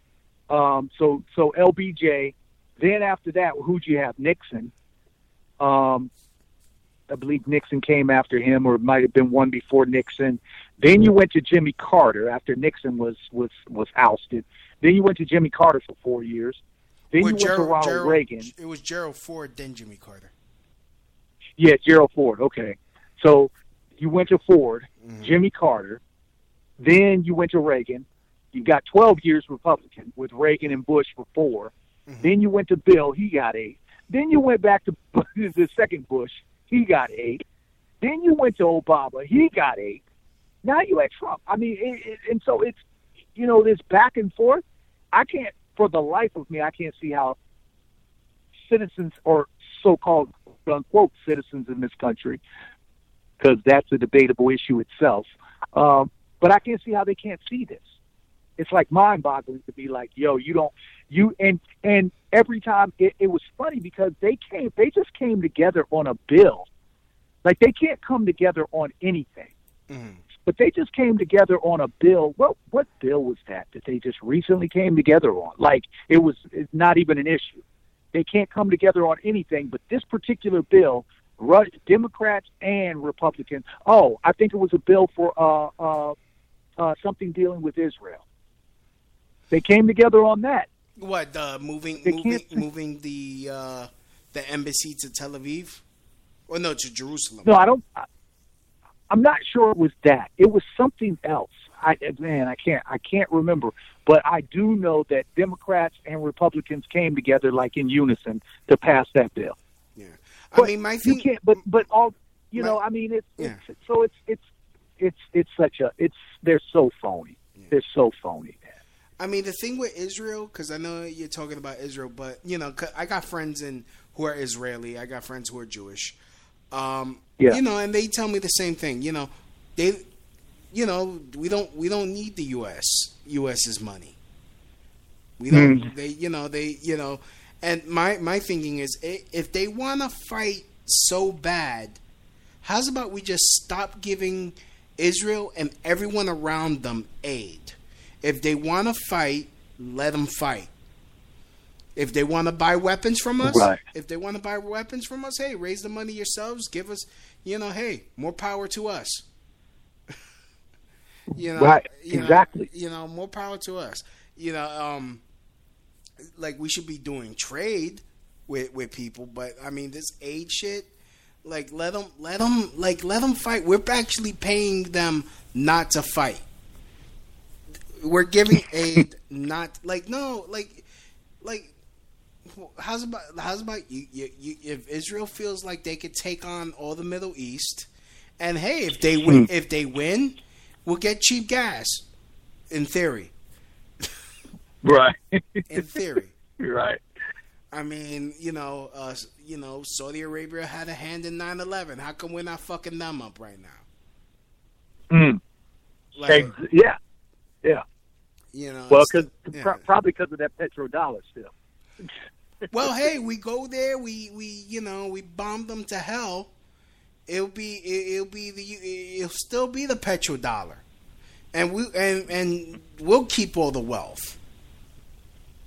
Um, so so L B J. Then after that, who'd you have? Nixon. Um, I believe Nixon came after him, or it might have been one before Nixon. Then you went to Jimmy Carter after Nixon was was was ousted. Then you went to Jimmy Carter for four years. Then well, you went Gerald, to Ronald Gerald, Reagan. It was Gerald Ford, then Jimmy Carter. Yeah, Gerald Ford. Okay. So you went to Ford, mm-hmm. Jimmy Carter. Then you went to Reagan. You got twelve years Republican with Reagan and Bush for four. Mm-hmm. Then you went to Bill. He got eight. Then you went back to the second Bush. He got eight. Then you went to Obama. He got eight. Now you at Trump. I mean, it, it, and so it's, you know, this back and forth. I can't, for the life of me, I can't see how citizens or so-called unquote citizens in this country, because that's a debatable issue itself. Um, but I can't see how they can't see this. It's like mind-boggling to be like, yo, you don't, you, and, and every time it, it was funny because they came, they just came together on a bill. Like they can't come together on anything. Mm-hmm. But they just came together on a bill. What what bill was that that they just recently came together on? Like, it was it's not even an issue. They can't come together on anything, but this particular bill, Democrats and Republicans. Oh, I think it was a bill for uh, uh, uh, something dealing with Israel. They came together on that. What, uh, moving moving, moving the uh, the embassy to Tel Aviv? Or no, to Jerusalem. No, I don't... I, I'm not sure it was that. It was something else. I man, I can't I can't remember. But I do know that Democrats and Republicans came together like in unison to pass that bill. Yeah, I but mean, my thing. You can't. But but all you my, know. I mean, it's, yeah. it's so it's it's it's it's such a it's they're so phony. Yeah. They're so phony. I mean, the thing with Israel, because I know you're talking about Israel, but you know, I got friends in who are Israeli. I got friends who are Jewish. Um, yeah. You know, and they tell me the same thing. You know, they, you know, we don't we don't need the U S US's money. We don't. Mm. They, you know, they, you know, and my my thinking is, if they want to fight so bad, how's about we just stop giving Israel and everyone around them aid? If they want to fight, let them fight. If they want to buy weapons from us, right. if they want to buy weapons from us, hey, raise the money yourselves. Give us, you know, hey, more power to us. you know, right? You exactly. Know, you know, more power to us. You know, um, like we should be doing trade with with people, but I mean, this aid shit, like let them, let them, like let them fight. We're actually paying them not to fight. We're giving aid, not like no, like, like. How's about how's about you, you, you? If Israel feels like they could take on all the Middle East, and hey, if they win, if they win, we'll get cheap gas. In theory, right? In theory, right? I mean, you know, uh, you know, Saudi Arabia had a hand in nine eleven. How come we're not fucking them up right now? Mm. Like, yeah, yeah. You know, well, because yeah. pr- probably because of that petrodollar still. Well, hey, we go there. We, we, you know, we bomb them to hell. It'll be, it, it'll be the, it'll still be the petrodollar, and we, and and we'll keep all the wealth.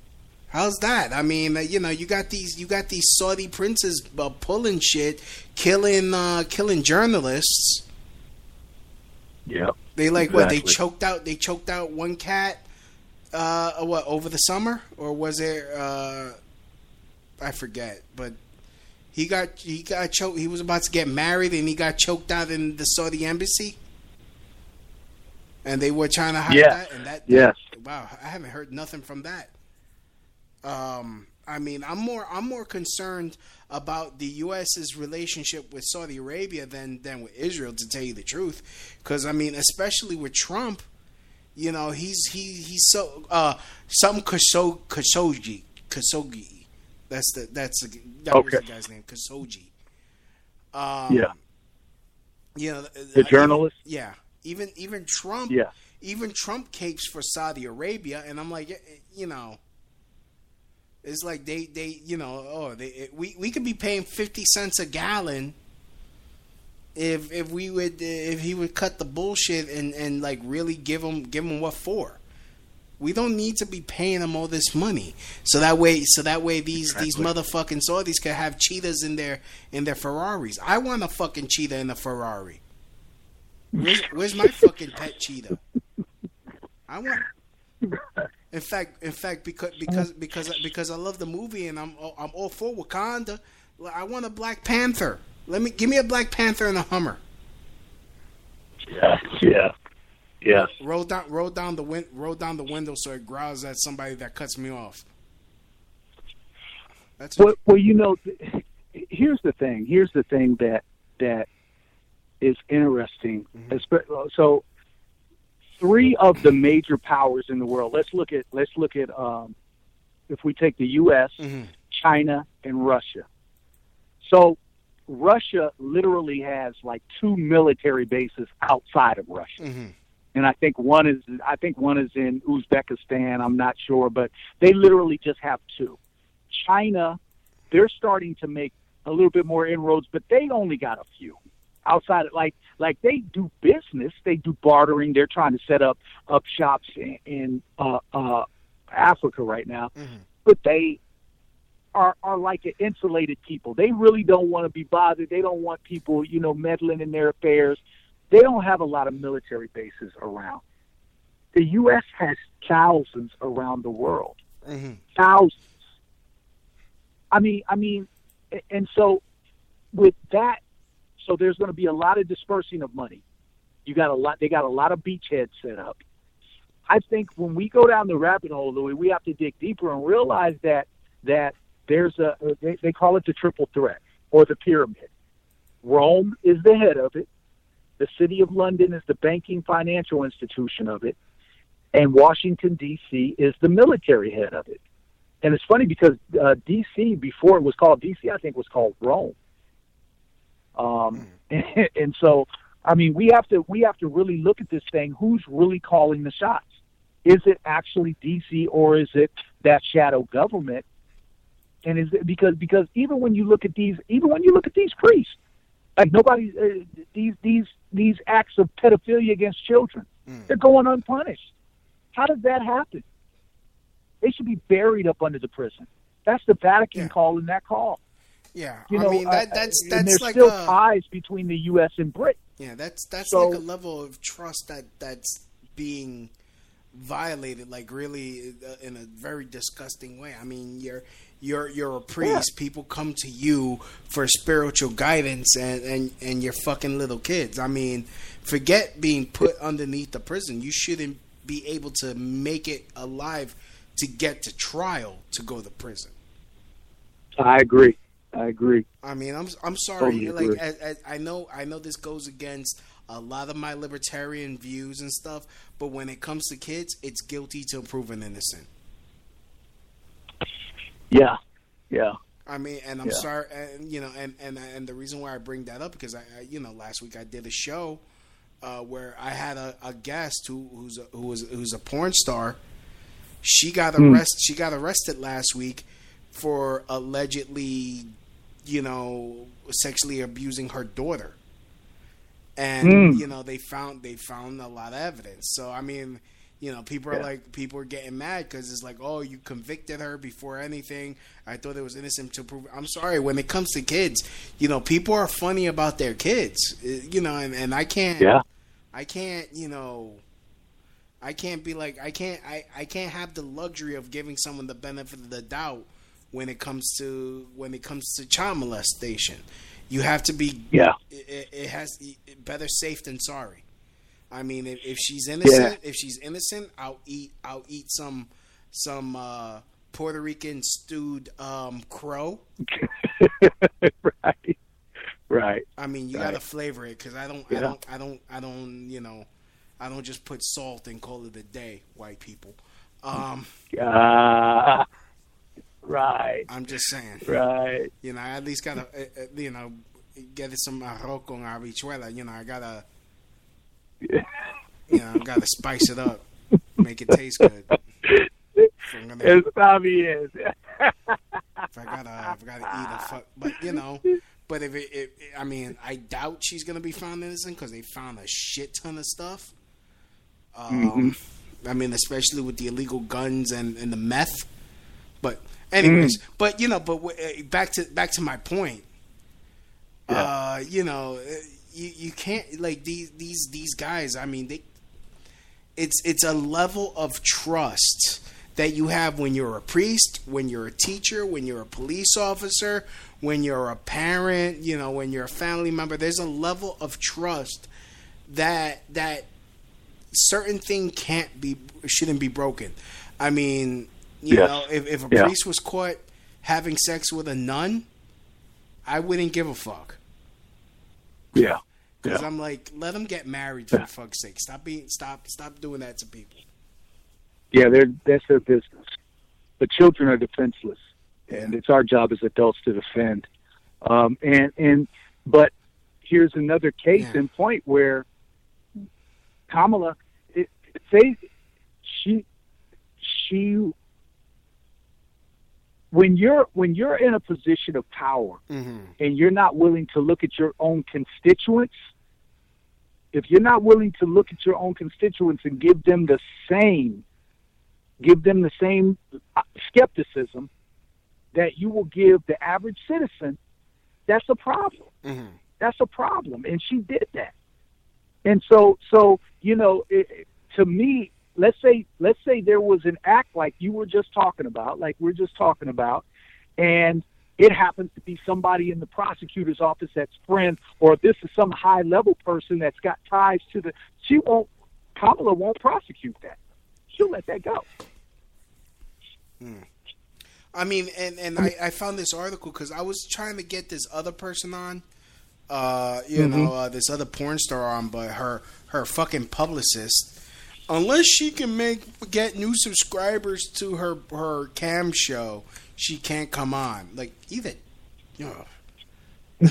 How's that? I mean, uh, you know, you got these, you got these Saudi princes uh, pulling shit, killing, uh, killing journalists. Yeah. They like what? They exactly. choked out. They choked out one cat. Uh, what over the summer, or was it? Uh, I forget, but he got he got choked. He was about to get married, and he got choked out in the Saudi embassy. And they were trying to hide Yeah. that. And that, Yes. that, wow, I haven't heard nothing from that. Um, I mean, I'm more I'm more concerned about the U S's relationship with Saudi Arabia than than with Israel, to tell you the truth. Because I mean, especially with Trump, you know, he's he he's so uh some Khashoggi Khashoggi Khashoggi. That's the that's the, that Okay. was the guy's name, Khashoggi. Um, Yeah. You know, The uh, journalist? Even, yeah. Even even Trump. Yeah. Even Trump capes for Saudi Arabia, and I'm like, you know, it's like they, they you know, oh, they we we could be paying fifty cents a gallon if if we would if he would cut the bullshit and, and like really give him give him what for. We don't need to be paying them all this money, so that way so that way these Exactly. these motherfucking Saudis could have cheetahs in their in their Ferraris. I want a fucking cheetah in a Ferrari. Where's, where's my fucking pet cheetah? I want. In fact, in fact, because because because because I love the movie and I'm I'm all for Wakanda. I want a Black Panther. Let me give me a Black Panther and a Hummer. Yeah. Yeah. Yes. Roll down, roll down the win, roll down the window so it growls at somebody that cuts me off. That's Well, well, you know, th- here's the thing. Here's the thing that that is interesting. Mm-hmm. Espe- So, three of the major powers in the world. Let's look at. Let's look at. Um, if we take the U S, mm-hmm. China, and Russia. So, Russia literally has like two military bases outside of Russia. Mm-hmm. And I think one is I think one is in Uzbekistan. I'm not sure, but they literally just have two. China, they're starting to make a little bit more inroads, but they only got a few. Outside of like like they do business, they do bartering. They're trying to set up up shops in, in uh, uh, Africa right now, Mm-hmm. but they are are like an insulated people. They really don't want to be bothered. They don't want people, you know, meddling in their affairs. They don't have a lot of military bases around. The U S has thousands around the world. Mm-hmm. Thousands. I mean, I mean, and so with that, so there's going to be a lot of dispersing of money. You got a lot. They got a lot of beachheads set up. I think when we go down the rabbit hole, Louis, we have to dig deeper and realize that that there's a they, they call it the triple threat or the pyramid. Rome is the head of it. The City of London is the banking financial institution of it, and Washington, D C is the military head of it. And it's funny because uh, D C, before it was called D C, I think was called Rome. Um, and, and so, I mean, we have to we have to really look at this thing. Who's really calling the shots? Is it actually D C or is it that shadow government? And is it because because even when you look at these, even when you look at these priests, like nobody uh, these these these acts of pedophilia against children, Mm. they're going unpunished. How does that happen? They should be buried up under the prison. That's the Vatican Yeah. calling that call. Yeah, You I know, mean that uh, that's and that's there's like still a, ties between the U S and Britain. yeah, that's that's So- like a level of trust that that's being violated, like really uh, in a very disgusting way. I mean, you're you're you're a priest. People come to you for spiritual guidance, and and and you're fucking little kids. I mean, forget being put underneath the prison. You shouldn't be able to make it alive to get to trial to go to prison. I agree. I agree. I mean, I'm I'm sorry. Totally like, agree. as, as, I know, I know this goes against a lot of my libertarian views and stuff. But when it comes to kids, it's guilty till proven innocent. Yeah, yeah. I mean, and I'm Yeah. sorry, and you know, and, and and the reason why I bring that up because I, I you know, last week I did a show uh, where I had a, a guest who who's a, who was who's a porn star. She got Hmm. arrested. She got arrested last week for allegedly, you know, sexually abusing her daughter. And Mm. you know, they found they found a lot of evidence. So I mean, You know, people are Yeah. like, people are getting mad because it's like, oh, you convicted her before anything. I thought it was innocent to prove. I'm sorry. When it comes to kids, you know, people are funny about their kids. Uh, You know, and, and I can't. Yeah. I can't. You know. I can't be like I can't. I, I can't have the luxury of giving someone the benefit of the doubt when it comes to when it comes to child molestation. You have to be. Yeah. It, it has better safe than sorry. I mean, if, if she's innocent, Yeah. if she's innocent, I'll eat. I'll eat some, some uh, Puerto Rican stewed um, crow. Right. Right. I mean, you Right. gotta flavor it because I don't, Yeah. I don't, I don't, I don't, you know, I don't just put salt and call it a day. White people. Um, Uh, right. I'm just saying. Right. You know, I at least gotta, uh, uh, you know, get some arroz con habichuela. You know, I gotta. You know, I gotta spice it up, make it taste good. If I'm gonna- It's obvious. If I gotta, if I gotta eat a fuck, but you know, but if it, it I mean, I doubt she's gonna be found innocent because they found a shit ton of stuff. Um, I mean, especially with the illegal guns and, and the meth. But anyways, but you know, but uh, back to back to my point. Yeah. Uh, you know, uh, you you can't like these these these guys. I mean, they. It's it's a level of trust that you have when you're a priest, when you're a teacher, when you're a police officer, when you're a parent, you know, when you're a family member. There's a level of trust that that certain thing can't be shouldn't be broken. I mean, you Yes. know, if, if a Yeah. priest was caught having sex with a nun, I wouldn't give a fuck. Yeah. Because Yeah. I'm like, let them get married for fuck's sake. Stop being, stop, stop doing that to people. Yeah, they're, that's their business. The children are defenseless, and it's our job as adults to defend. Um, and and but here's another case Yeah. in point where Kamala, it, say she she when you're when you're in a position of power Mm-hmm. and you're not willing to look at your own constituents, if you're not willing to look at your own constituents and give them the same, give them the same skepticism that you will give the average citizen, that's a problem. Mm-hmm. That's a problem. And she did that. And so, so you know, it, to me, let's say, let's say there was an act like you were just talking about, like we're just talking about, and it happens to be somebody in the prosecutor's office that's friend, or this is some high level person that's got ties to the, she won't, Kamala won't prosecute that. She'll let that go. Hmm. I mean, and, and I, I found this article because I was trying to get this other person on, uh, you Mhm. know, uh, this other porn star on, but her her fucking publicist, unless she can make get new subscribers to her her cam show, she can't come on. Like either, you know,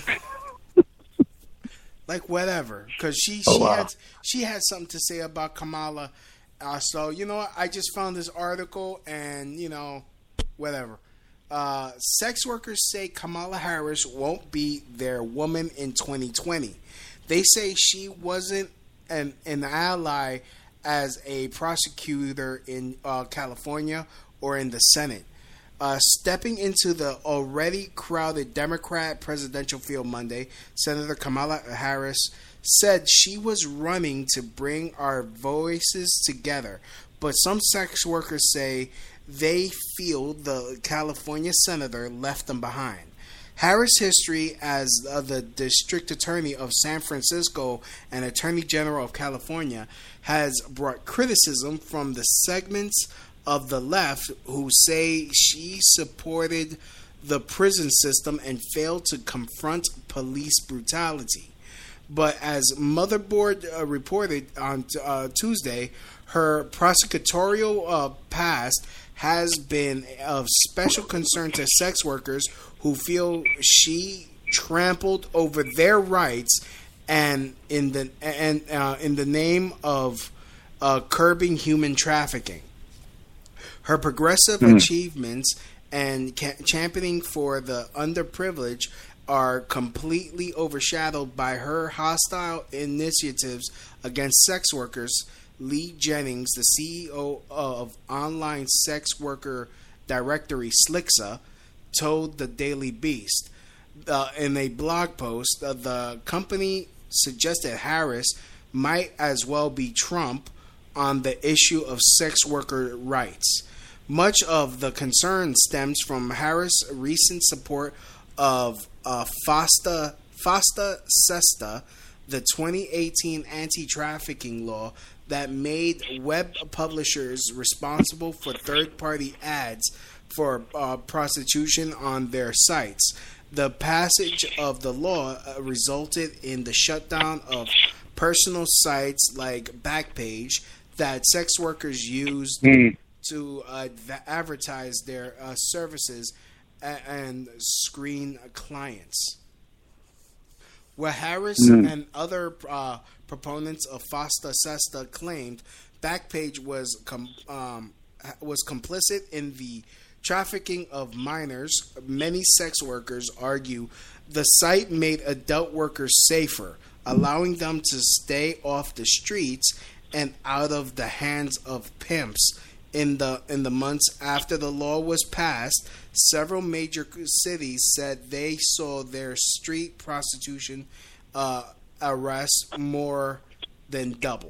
like whatever, because she Oh, she wow. had she had something to say about Kamala. Uh, so you know what? I just found this article, and you know, whatever. Uh, sex workers say Kamala Harris won't be their woman in twenty twenty. They say she wasn't an an ally as a prosecutor in uh, California or in the Senate. Uh, stepping into the already crowded Democrat presidential field Monday, Senator Kamala Harris said she was running to bring our voices together, but some sex workers say they feel the California senator left them behind. Harris' history as uh, the district attorney of San Francisco and attorney general of California has brought criticism from the segments of the left who say she supported the prison system and failed to confront police brutality. But as Motherboard uh, reported on uh, Tuesday, her prosecutorial uh, past has been of special concern to sex workers who feel she trampled over their rights and in the and uh, in the name of uh, curbing human trafficking. Her progressive Mm. achievements and ca- championing for the underprivileged are completely overshadowed by her hostile initiatives against sex workers Lee Jennings, the C E O of online sex worker directory Slixa, told the Daily Beast uh, in a blog post. Uh, the company suggested Harris might as well be Trump on the issue of sex worker rights. Much of the concern stems from Harris' recent support of uh, FOSTA, FOSTA SESTA, the twenty eighteen anti-trafficking law that made web publishers responsible for third-party ads for uh, prostitution on their sites. The passage of the law uh, resulted in the shutdown of personal sites like Backpage that sex workers used mm. to uh, advertise their uh, services a- and screen clients. What Harris mm. and other uh, proponents of FOSTA SESTA claimed, Backpage was com- um, was complicit in the trafficking of minors. Many sex workers argue the site made adult workers safer, allowing them to stay off the streets and out of the hands of pimps. In the in the months after the law was passed, several major cities said they saw their street prostitution uh, arrests more than double.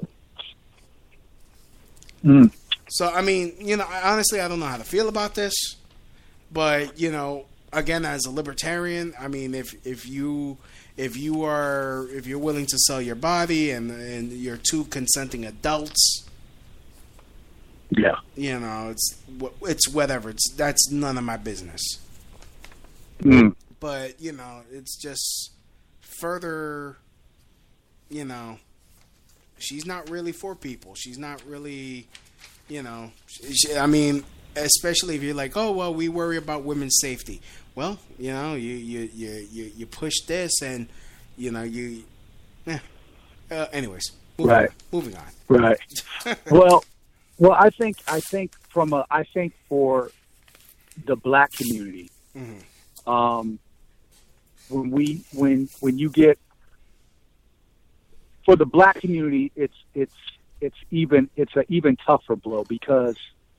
Mm. So, I mean, you know, honestly, I don't know how to feel about this. But, you know, again, as a libertarian, I mean, if if you if you are if you're willing to sell your body and and you're two consenting adults, yeah, you know, it's it's whatever. It's that's none of my business. Mm. But, you know, it's just further, you know, she's not really for people. She's not really, you know, she, I mean, especially if you're like, oh, well, we worry about women's safety. Well, you know, you you you you, you push this and, you know, you, eh. uh, anyways, moving right. on, moving on. Right. well, well, I think, I think from a, I think for the black community, mm-hmm. um, when we, when, when you get, for the black community, it's, it's, it's even, it's an even tougher blow because,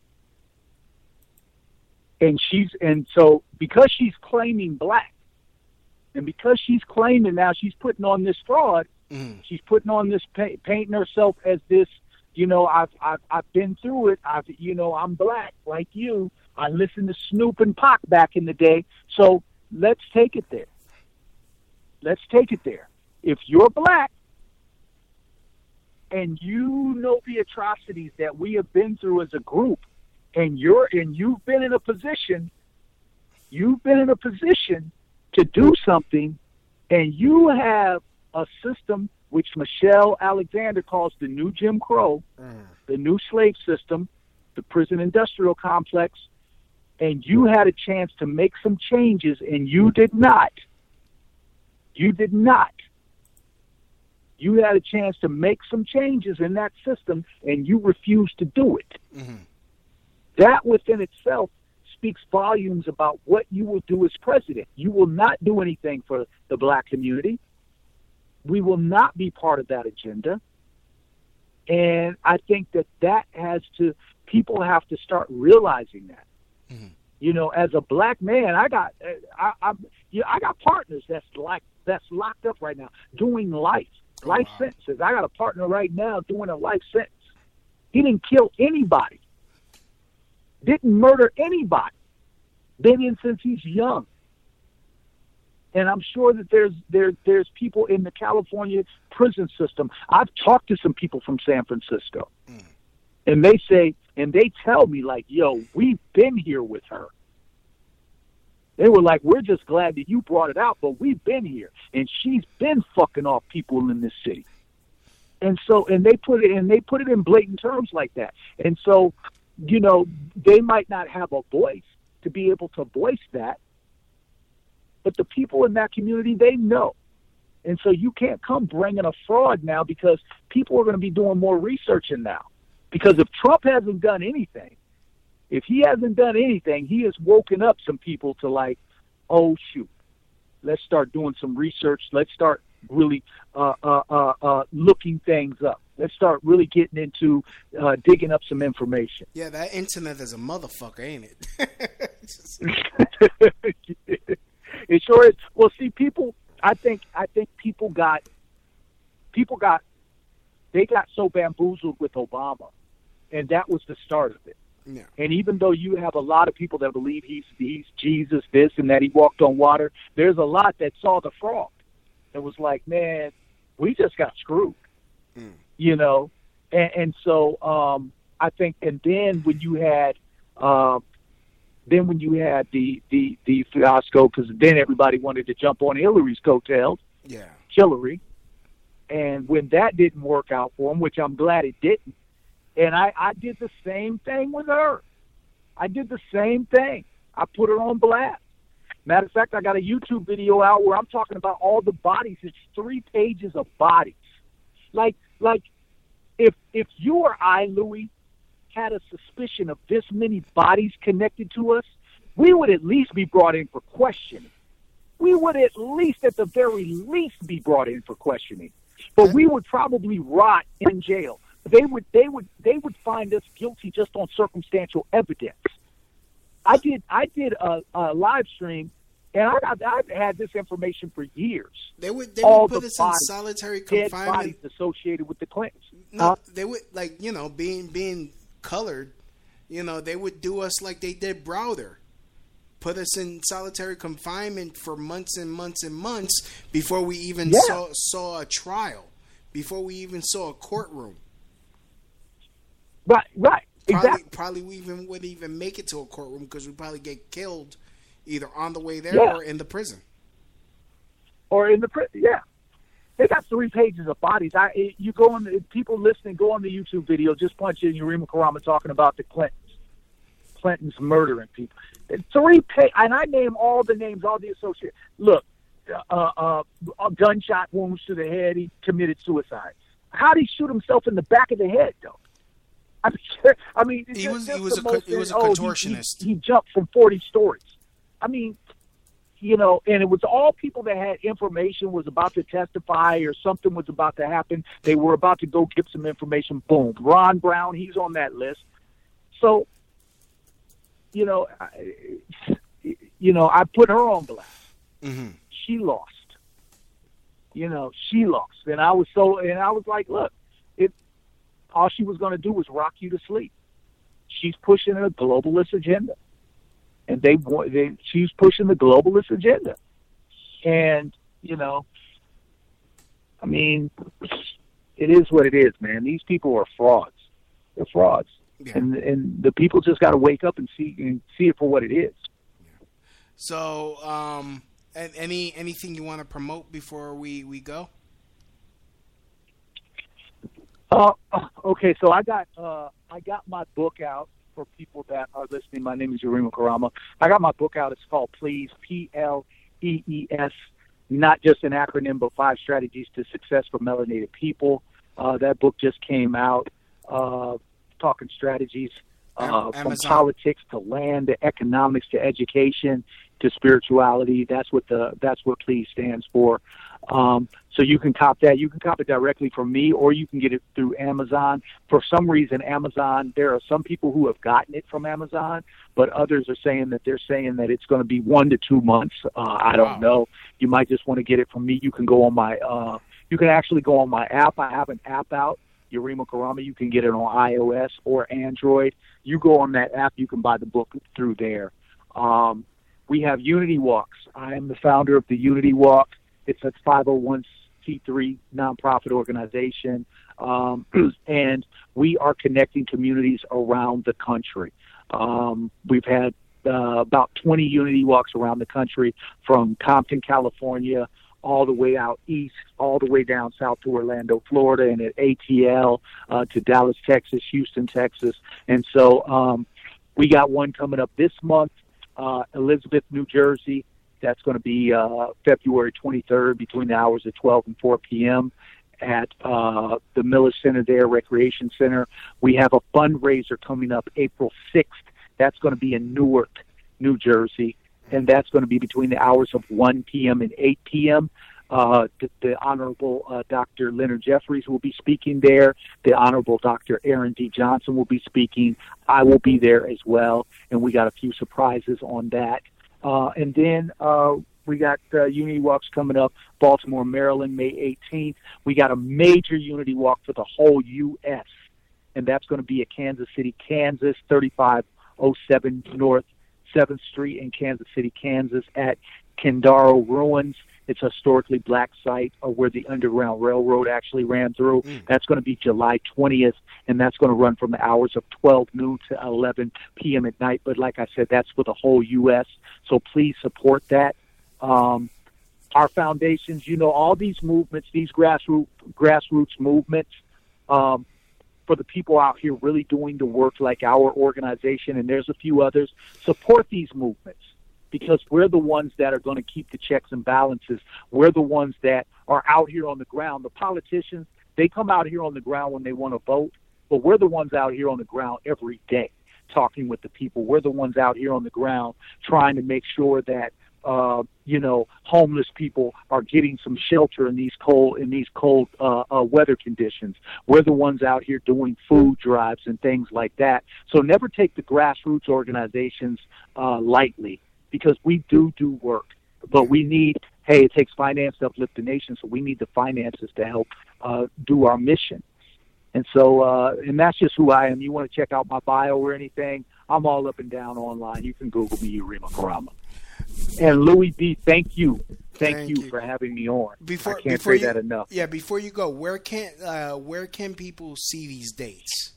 and she's, and so because she's claiming black and because she's claiming now she's putting on this fraud, mm. she's putting on this, pay, painting herself as this, you know, I've, I've, I've been through it. I've, you know, I'm black like you. I listened to Snoop and Pac back in the day. So let's take it there. Let's take it there. If you're black and you know the atrocities that we have been through as a group, and you're and you've been in a position, you've been in a position to do something, and you have a system which Michelle Alexander calls the new Jim Crow, mm. the new slave system, the prison industrial complex, and you had a chance to make some changes, and you did not. You did not. You had a chance to make some changes in that system, and you refused to do it. Mm-hmm. That within itself speaks volumes about what you will do as president. You will not do anything for the black community. We will not be part of that agenda. And I think that that has to, people have to start realizing that. Mm-hmm. You know, as a black man, I got, I, I, you know, I got partners that's like, that's locked up right now doing life, oh, life wow. sentences. I got a partner right now doing a life sentence. He didn't kill anybody. Didn't murder anybody. Been in since he's young. And I'm sure that there's there there's people in the California prison system. I've talked to some people from San Francisco. Mm. And they say, and they tell me like, yo, we've been here with her. They were like, we're just glad that you brought it out, but we've been here. And she's been fucking off people in this city. And so, and they put it, and they put it in blatant terms like that. And so, you know, they might not have a voice to be able to voice that, but the people in that community, they know. And so you can't come bringing a fraud now because people are going to be doing more researching now. Because if Trump hasn't done anything, if he hasn't done anything, he has woken up some people to like, oh, shoot, let's start doing some research. Let's start really uh, uh, uh, uh, looking things up. Let's start really getting into uh, digging up some information. Yeah, that internet is a motherfucker, ain't it? It sure is. Well, see, people. I think. I think people got. People got. They got so bamboozled with Obama, and that was the start of it. Yeah. And even though you have a lot of people that believe he's he's Jesus, this and that, he walked on water, there's a lot that saw the fraud. It was like, man, we just got screwed. Mm. You know, and, and so um, I think, and then when you had, uh, then when you had the the the fiasco, because then everybody wanted to jump on Hillary's coattails. Yeah, Hillary, and when that didn't work out for him, which I'm glad it didn't, and I, I did the same thing with her. I did the same thing. I put her on blast. Matter of fact, I got a YouTube video out where I'm talking about all the bodies. It's three pages of bodies. Like, like, if if you or I, Louis, had a suspicion of this many bodies connected to us, we would at least be brought in for questioning. We would at least, at the very least, be brought in for questioning. But we would probably rot in jail. They would, they would, they would find us guilty just on circumstantial evidence. I did, I did a, a live stream. And I got, I've had this information for years. They would, they All would put the us bodies, in solitary dead confinement. bodies associated with the Clintons. No, huh? They would, like, you know, being being colored, you know, they would do us like they did Browder. Put us in solitary confinement for months and months and months before we even Yeah. saw saw a trial, before we even saw a courtroom. Right, right, Probably, exactly. probably we even wouldn't even make it to a courtroom because we'd probably get killed either on the way there Yeah. or in the prison. Or in the prison, yeah. They got three pages of bodies. I, it, you go on, the, people listening, go on the YouTube video, just punch in Yurima Karama talking about the Clintons. Clintons murdering people. Three pa- and I name all the names, all the associated. Look, uh, uh, uh, gunshot wounds to the head. He committed suicide. How did he shoot himself in the back of the head, though? I'm sure, I mean, He just, was just he was the a most, he was a oh, contortionist. He, he, he jumped from forty stories. I mean, you know, and it was all people that had information, was about to testify or something was about to happen. They were about to go get some information. Boom. Ron Brown, he's on that list. So, you know, I, you know, I put her on blast. Mm-hmm. She lost. You know, she lost. And I was so, and I was like, look, it, all she was going to do was rock you to sleep. She's pushing a globalist agenda. And they, they, she's pushing the globalist agenda. And, you know, I mean, it is what it is, man. These people are frauds. They're frauds. Yeah. And and the people just got to wake up and see and see it for what it is. Yeah. So, um, any anything you want to promote before we, we go? Uh, okay, so I got uh, I got my book out. For people that are listening, my name is Yurima Karama. I got my book out. It's called Please, P L E E S, not just an acronym, but Five Strategies to Success for Melanated People. Uh, that book just came out, uh, talking strategies uh, from politics to land to economics to education to spirituality. That's what the that's what Please stands for. Um, so you can cop that. You can cop it directly from me, or you can get it through Amazon. For some reason, Amazon, there are some people who have gotten it from Amazon, but others are saying that they're saying that it's going to be one to two months. Uh, I don't wow. know. You might just want to get it from me. You can go on my, uh, you can actually go on my app. I have an app out, Yurima Karama. You can get it on iOS or Android. You go on that app, you can buy the book through there. Um, we have Unity Walks. I am the founder of the Unity Walk. It's a five oh one c three nonprofit organization, um, and we are connecting communities around the country. Um, we've had uh, about twenty Unity Walks around the country, from Compton, California, all the way out east, all the way down south to Orlando, Florida, and at A T L uh, to Dallas, Texas, Houston, Texas. And so um, we got one coming up this month, uh, Elizabeth, New Jersey. That's going to be uh, February twenty-third between the hours of twelve and four p.m. at uh, the Miller Center there, Recreation Center. We have a fundraiser coming up April sixth. That's going to be in Newark, New Jersey, and that's going to be between the hours of one p.m. and eight p.m. Uh, the, the Honorable uh, Doctor Leonard Jeffries will be speaking there. The Honorable Doctor Aaron D. Johnson will be speaking. I will be there as well, and we got a few surprises on that. Uh, and then uh, we got uh, Unity Walks coming up, Baltimore, Maryland, May eighteenth. We got a major Unity Walk for the whole U S, and that's going to be at Kansas City, Kansas, thirty-five oh seven North seventh Street in Kansas City, Kansas, at Kendaro Ruins. It's a historically black site uh, where the Underground Railroad actually ran through. Mm. That's going to be July twentieth, and that's going to run from the hours of twelve noon to eleven p.m. at night. But like I said, that's for the whole U S, so please support that. Um, our foundations, you know, all these movements, these grassroots, grassroots movements, um, for the people out here really doing the work like our organization, and there's a few others, support these movements. Because we're the ones that are going to keep the checks and balances. We're the ones that are out here on the ground. The politicians, they come out here on the ground when they want to vote, but we're the ones out here on the ground every day talking with the people. We're the ones out here on the ground trying to make sure that, uh, you know, homeless people are getting some shelter in these cold in these cold uh, uh, weather conditions. We're the ones out here doing food drives and things like that. So never take the grassroots organizations uh, lightly. Because we do do work, but we need, hey, it takes finance to uplift the nation, so we need the finances to help uh, do our mission. And so, uh, and that's just who I am. You want to check out my bio or anything, I'm all up and down online. You can Google me, Yurima Karama. And Louis B., thank you. Thank, thank you, you for having me on. Before, I can't before say you, that enough. Yeah, before you go, where can, uh, where can people see these dates?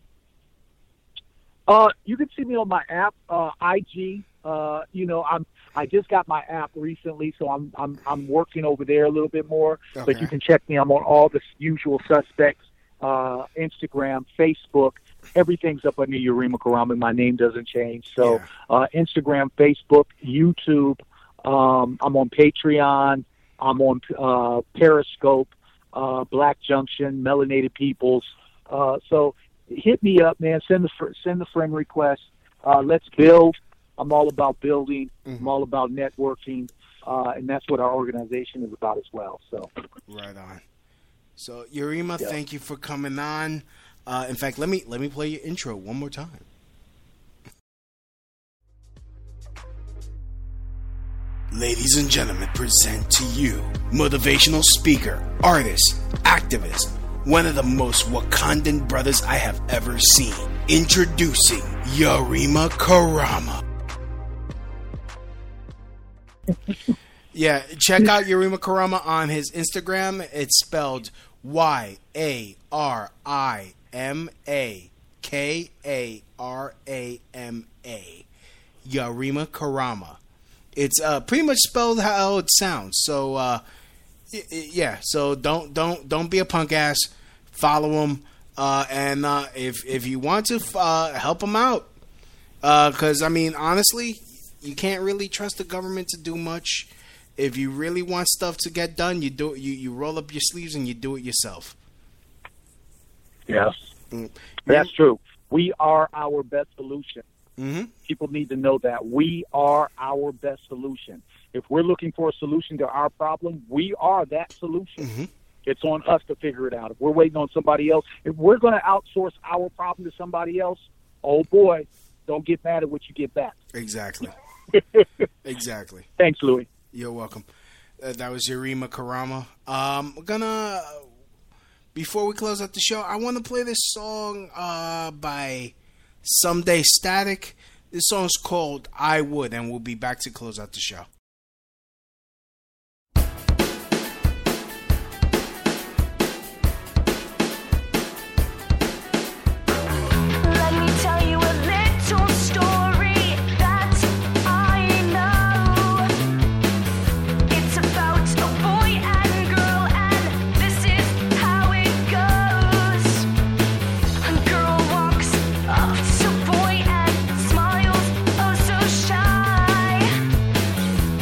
Uh, you can see me on my app, uh, I G. Uh, you know, I'm I just got my app recently, so I'm I'm I'm working over there a little bit more. Okay. But you can check me. I'm on all the usual suspects: uh, Instagram, Facebook. Everything's up under Yurima Karama. My name doesn't change. So yeah. uh, Instagram, Facebook, YouTube. Um, I'm on Patreon. I'm on uh, Periscope, uh, Black Junction, Melanated Peoples. Uh, so hit me up, man. Send the send the friend request. Uh, let's build. I'm all about building. Mm-hmm. I'm all about networking, uh, and that's what our organization is about as well. So, right on. So, Yurima, yeah. Thank you for coming on. Uh, in fact, let me let me play your intro one more time. Ladies and gentlemen, present to you motivational speaker, artist, activist, one of the most Wakandan brothers I have ever seen. Introducing Yurima Karama. Yeah, check out Yurima Karama on his Instagram. It's spelled Y A R I M A K A R A M A. Yurima Karama. It's uh, pretty much spelled how it sounds. So uh, yeah, so don't don't don't be a punk ass. Follow him, uh, and uh, if if you want to uh, help him out, because uh, I mean honestly. You can't really trust the government to do much. If you really want stuff to get done, you do you you roll up your sleeves and you do it yourself. Yes, mm. That's true. We are our best solution. Mm-hmm. People need to know that we are our best solution. If we're looking for a solution to our problem, we are that solution. Mm-hmm. It's on us to figure it out. If we're waiting on somebody else, if we're going to outsource our problem to somebody else, oh boy, don't get mad at what you get back. Exactly. Exactly. Thanks, Louis. You're welcome. Uh, that was Yurima Karama. Um, we're gonna, before we close out the show, I want to play this song uh, by Someday Static. This song's called I Would, and we'll be back to close out the show. Boy and smiles, oh so shy.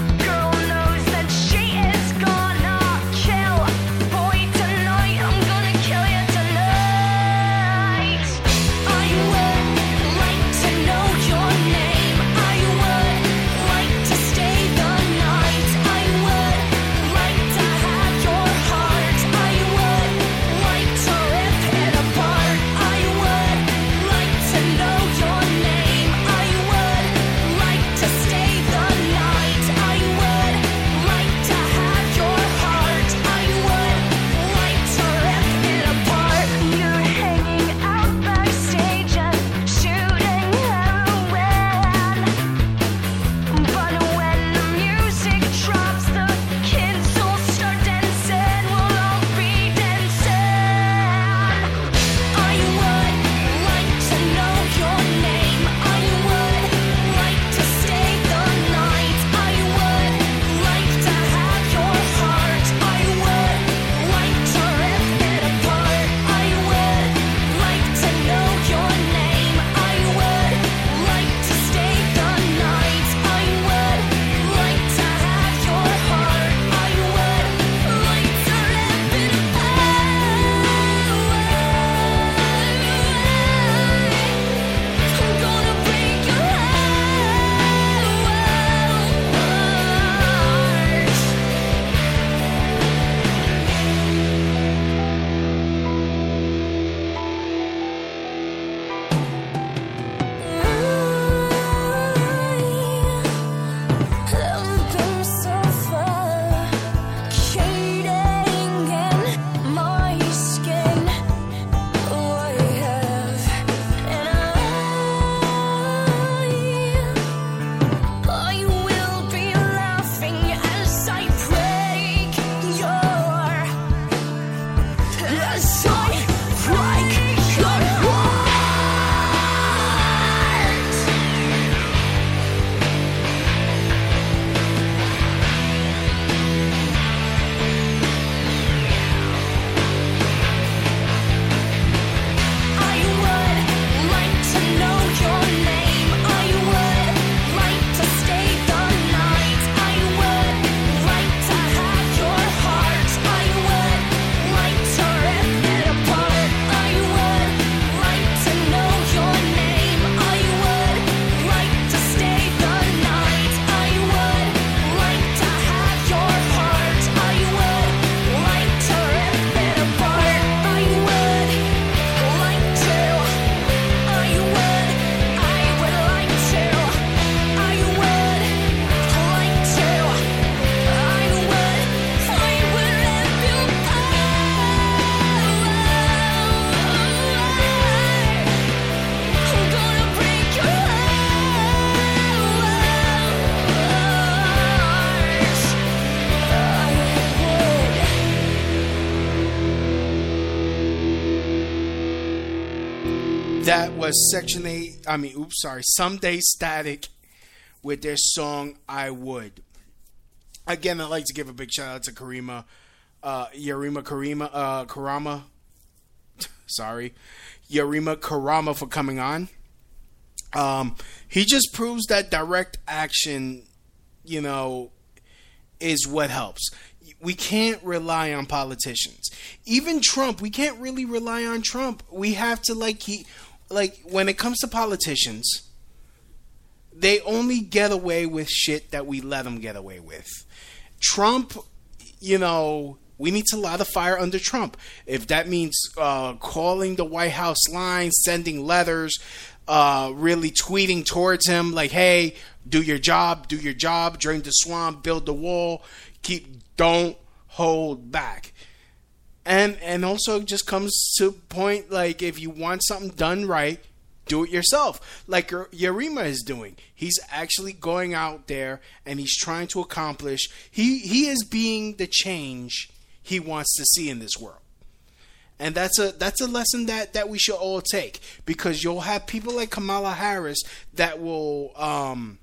was Section eight, I mean, oops, sorry, Someday Static with their song, I Would. Again, I'd like to give a big shout out to Karima, uh, Yarima Karima, uh, Karama, sorry, Yarima Karama for coming on. Um, he just proves that direct action, you know, is what helps. We can't rely on politicians. Even Trump, we can't really rely on Trump. We have to, like, he, like, when it comes to politicians, they only get away with shit that we let them get away with. Trump, you know, we need to light a fire under Trump. If that means uh, calling the White House line, sending letters, uh, really tweeting towards him like, hey, do your job, do your job, drain the swamp, build the wall, keep, don't hold back. And and also just comes to point, like, if you want something done right, do it yourself, like Yarima is doing. He's actually going out there and he's trying to accomplish. He he is being the change he wants to see in this world, and that's a that's a lesson that, that we should all take, because you'll have people like Kamala Harris that will um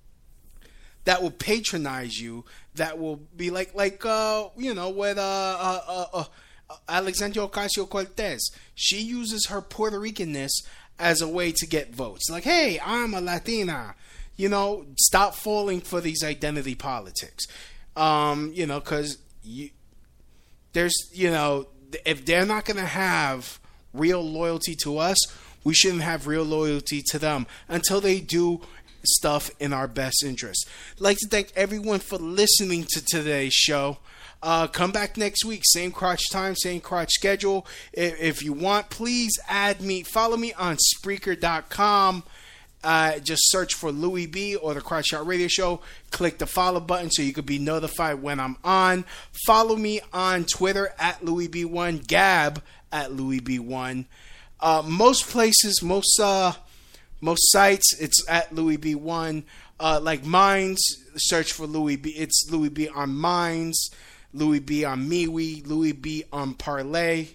that will patronize you, that will be like like uh you know with uh uh. uh, uh Alexandria Ocasio-Cortez. She uses her Puerto Ricanness as a way to get votes. Like, hey, I'm a Latina. You know, stop falling for these identity politics. Um, you know, because you, there's, you know, if they're not going to have real loyalty to us, we shouldn't have real loyalty to them until they do stuff in our best interest. I'd like to thank everyone for listening to today's show. Uh, come back next week, same crotch time, same crotch schedule. If, if you want, please add me, follow me on Spreaker dot com. Uh, just search for Louis B or the Crotch Shot Radio Show. Click the follow button so you can be notified when I'm on. Follow me on Twitter at Louis B one, Gab at Louis B one. Uh, most places, most uh, most sites, it's at Louis B one. Uh, like Minds, search for Louis B. It's Louis B on Minds. Louis B on MeWe, Louis B on Parlay.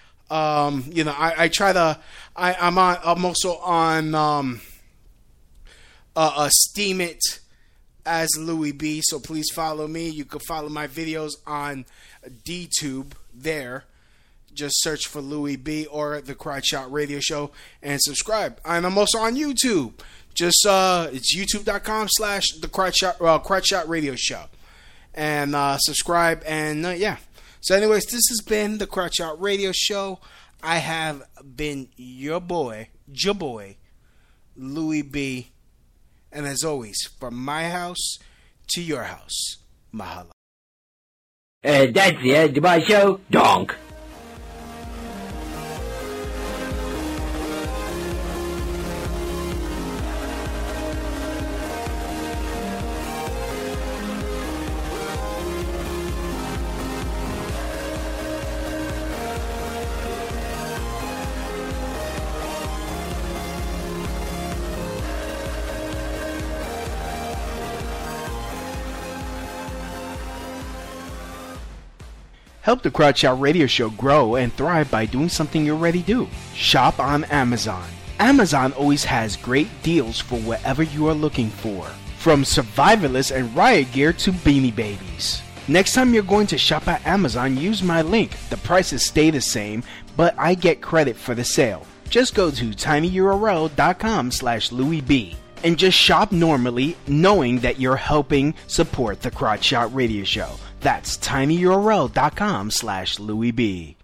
Um, you know, I, I try to. I, I'm on. I'm also on um, uh, uh, Steam It as Louis B. So please follow me. You can follow my videos on DTube there. Just search for Louis B or the Crotch Shot Radio Show and subscribe. And I'm also on YouTube. Just uh, it's youtube dot com slash the Crotch Shot uh, Crotch Shot Radio Show. And uh, subscribe, and uh, yeah. So anyways, this has been the Crotch Shot Radio Show. I have been your boy, your boy, Louis B. And as always, from my house to your house, mahalo. Uh, that's the end of my show. Donk. Help the Crotch Shot Radio Show grow and thrive by doing something you already do. Shop on Amazon. Amazon always has great deals for whatever you are looking for. From survivalists and riot gear to beanie babies. Next time you're going to shop at Amazon, use my link. The prices stay the same, but I get credit for the sale. Just go to tinyurl dot com slash Louis B and just shop normally, knowing that you're helping support the Crotch Shot Radio Show. That's tinyurl dot com slash Louis B.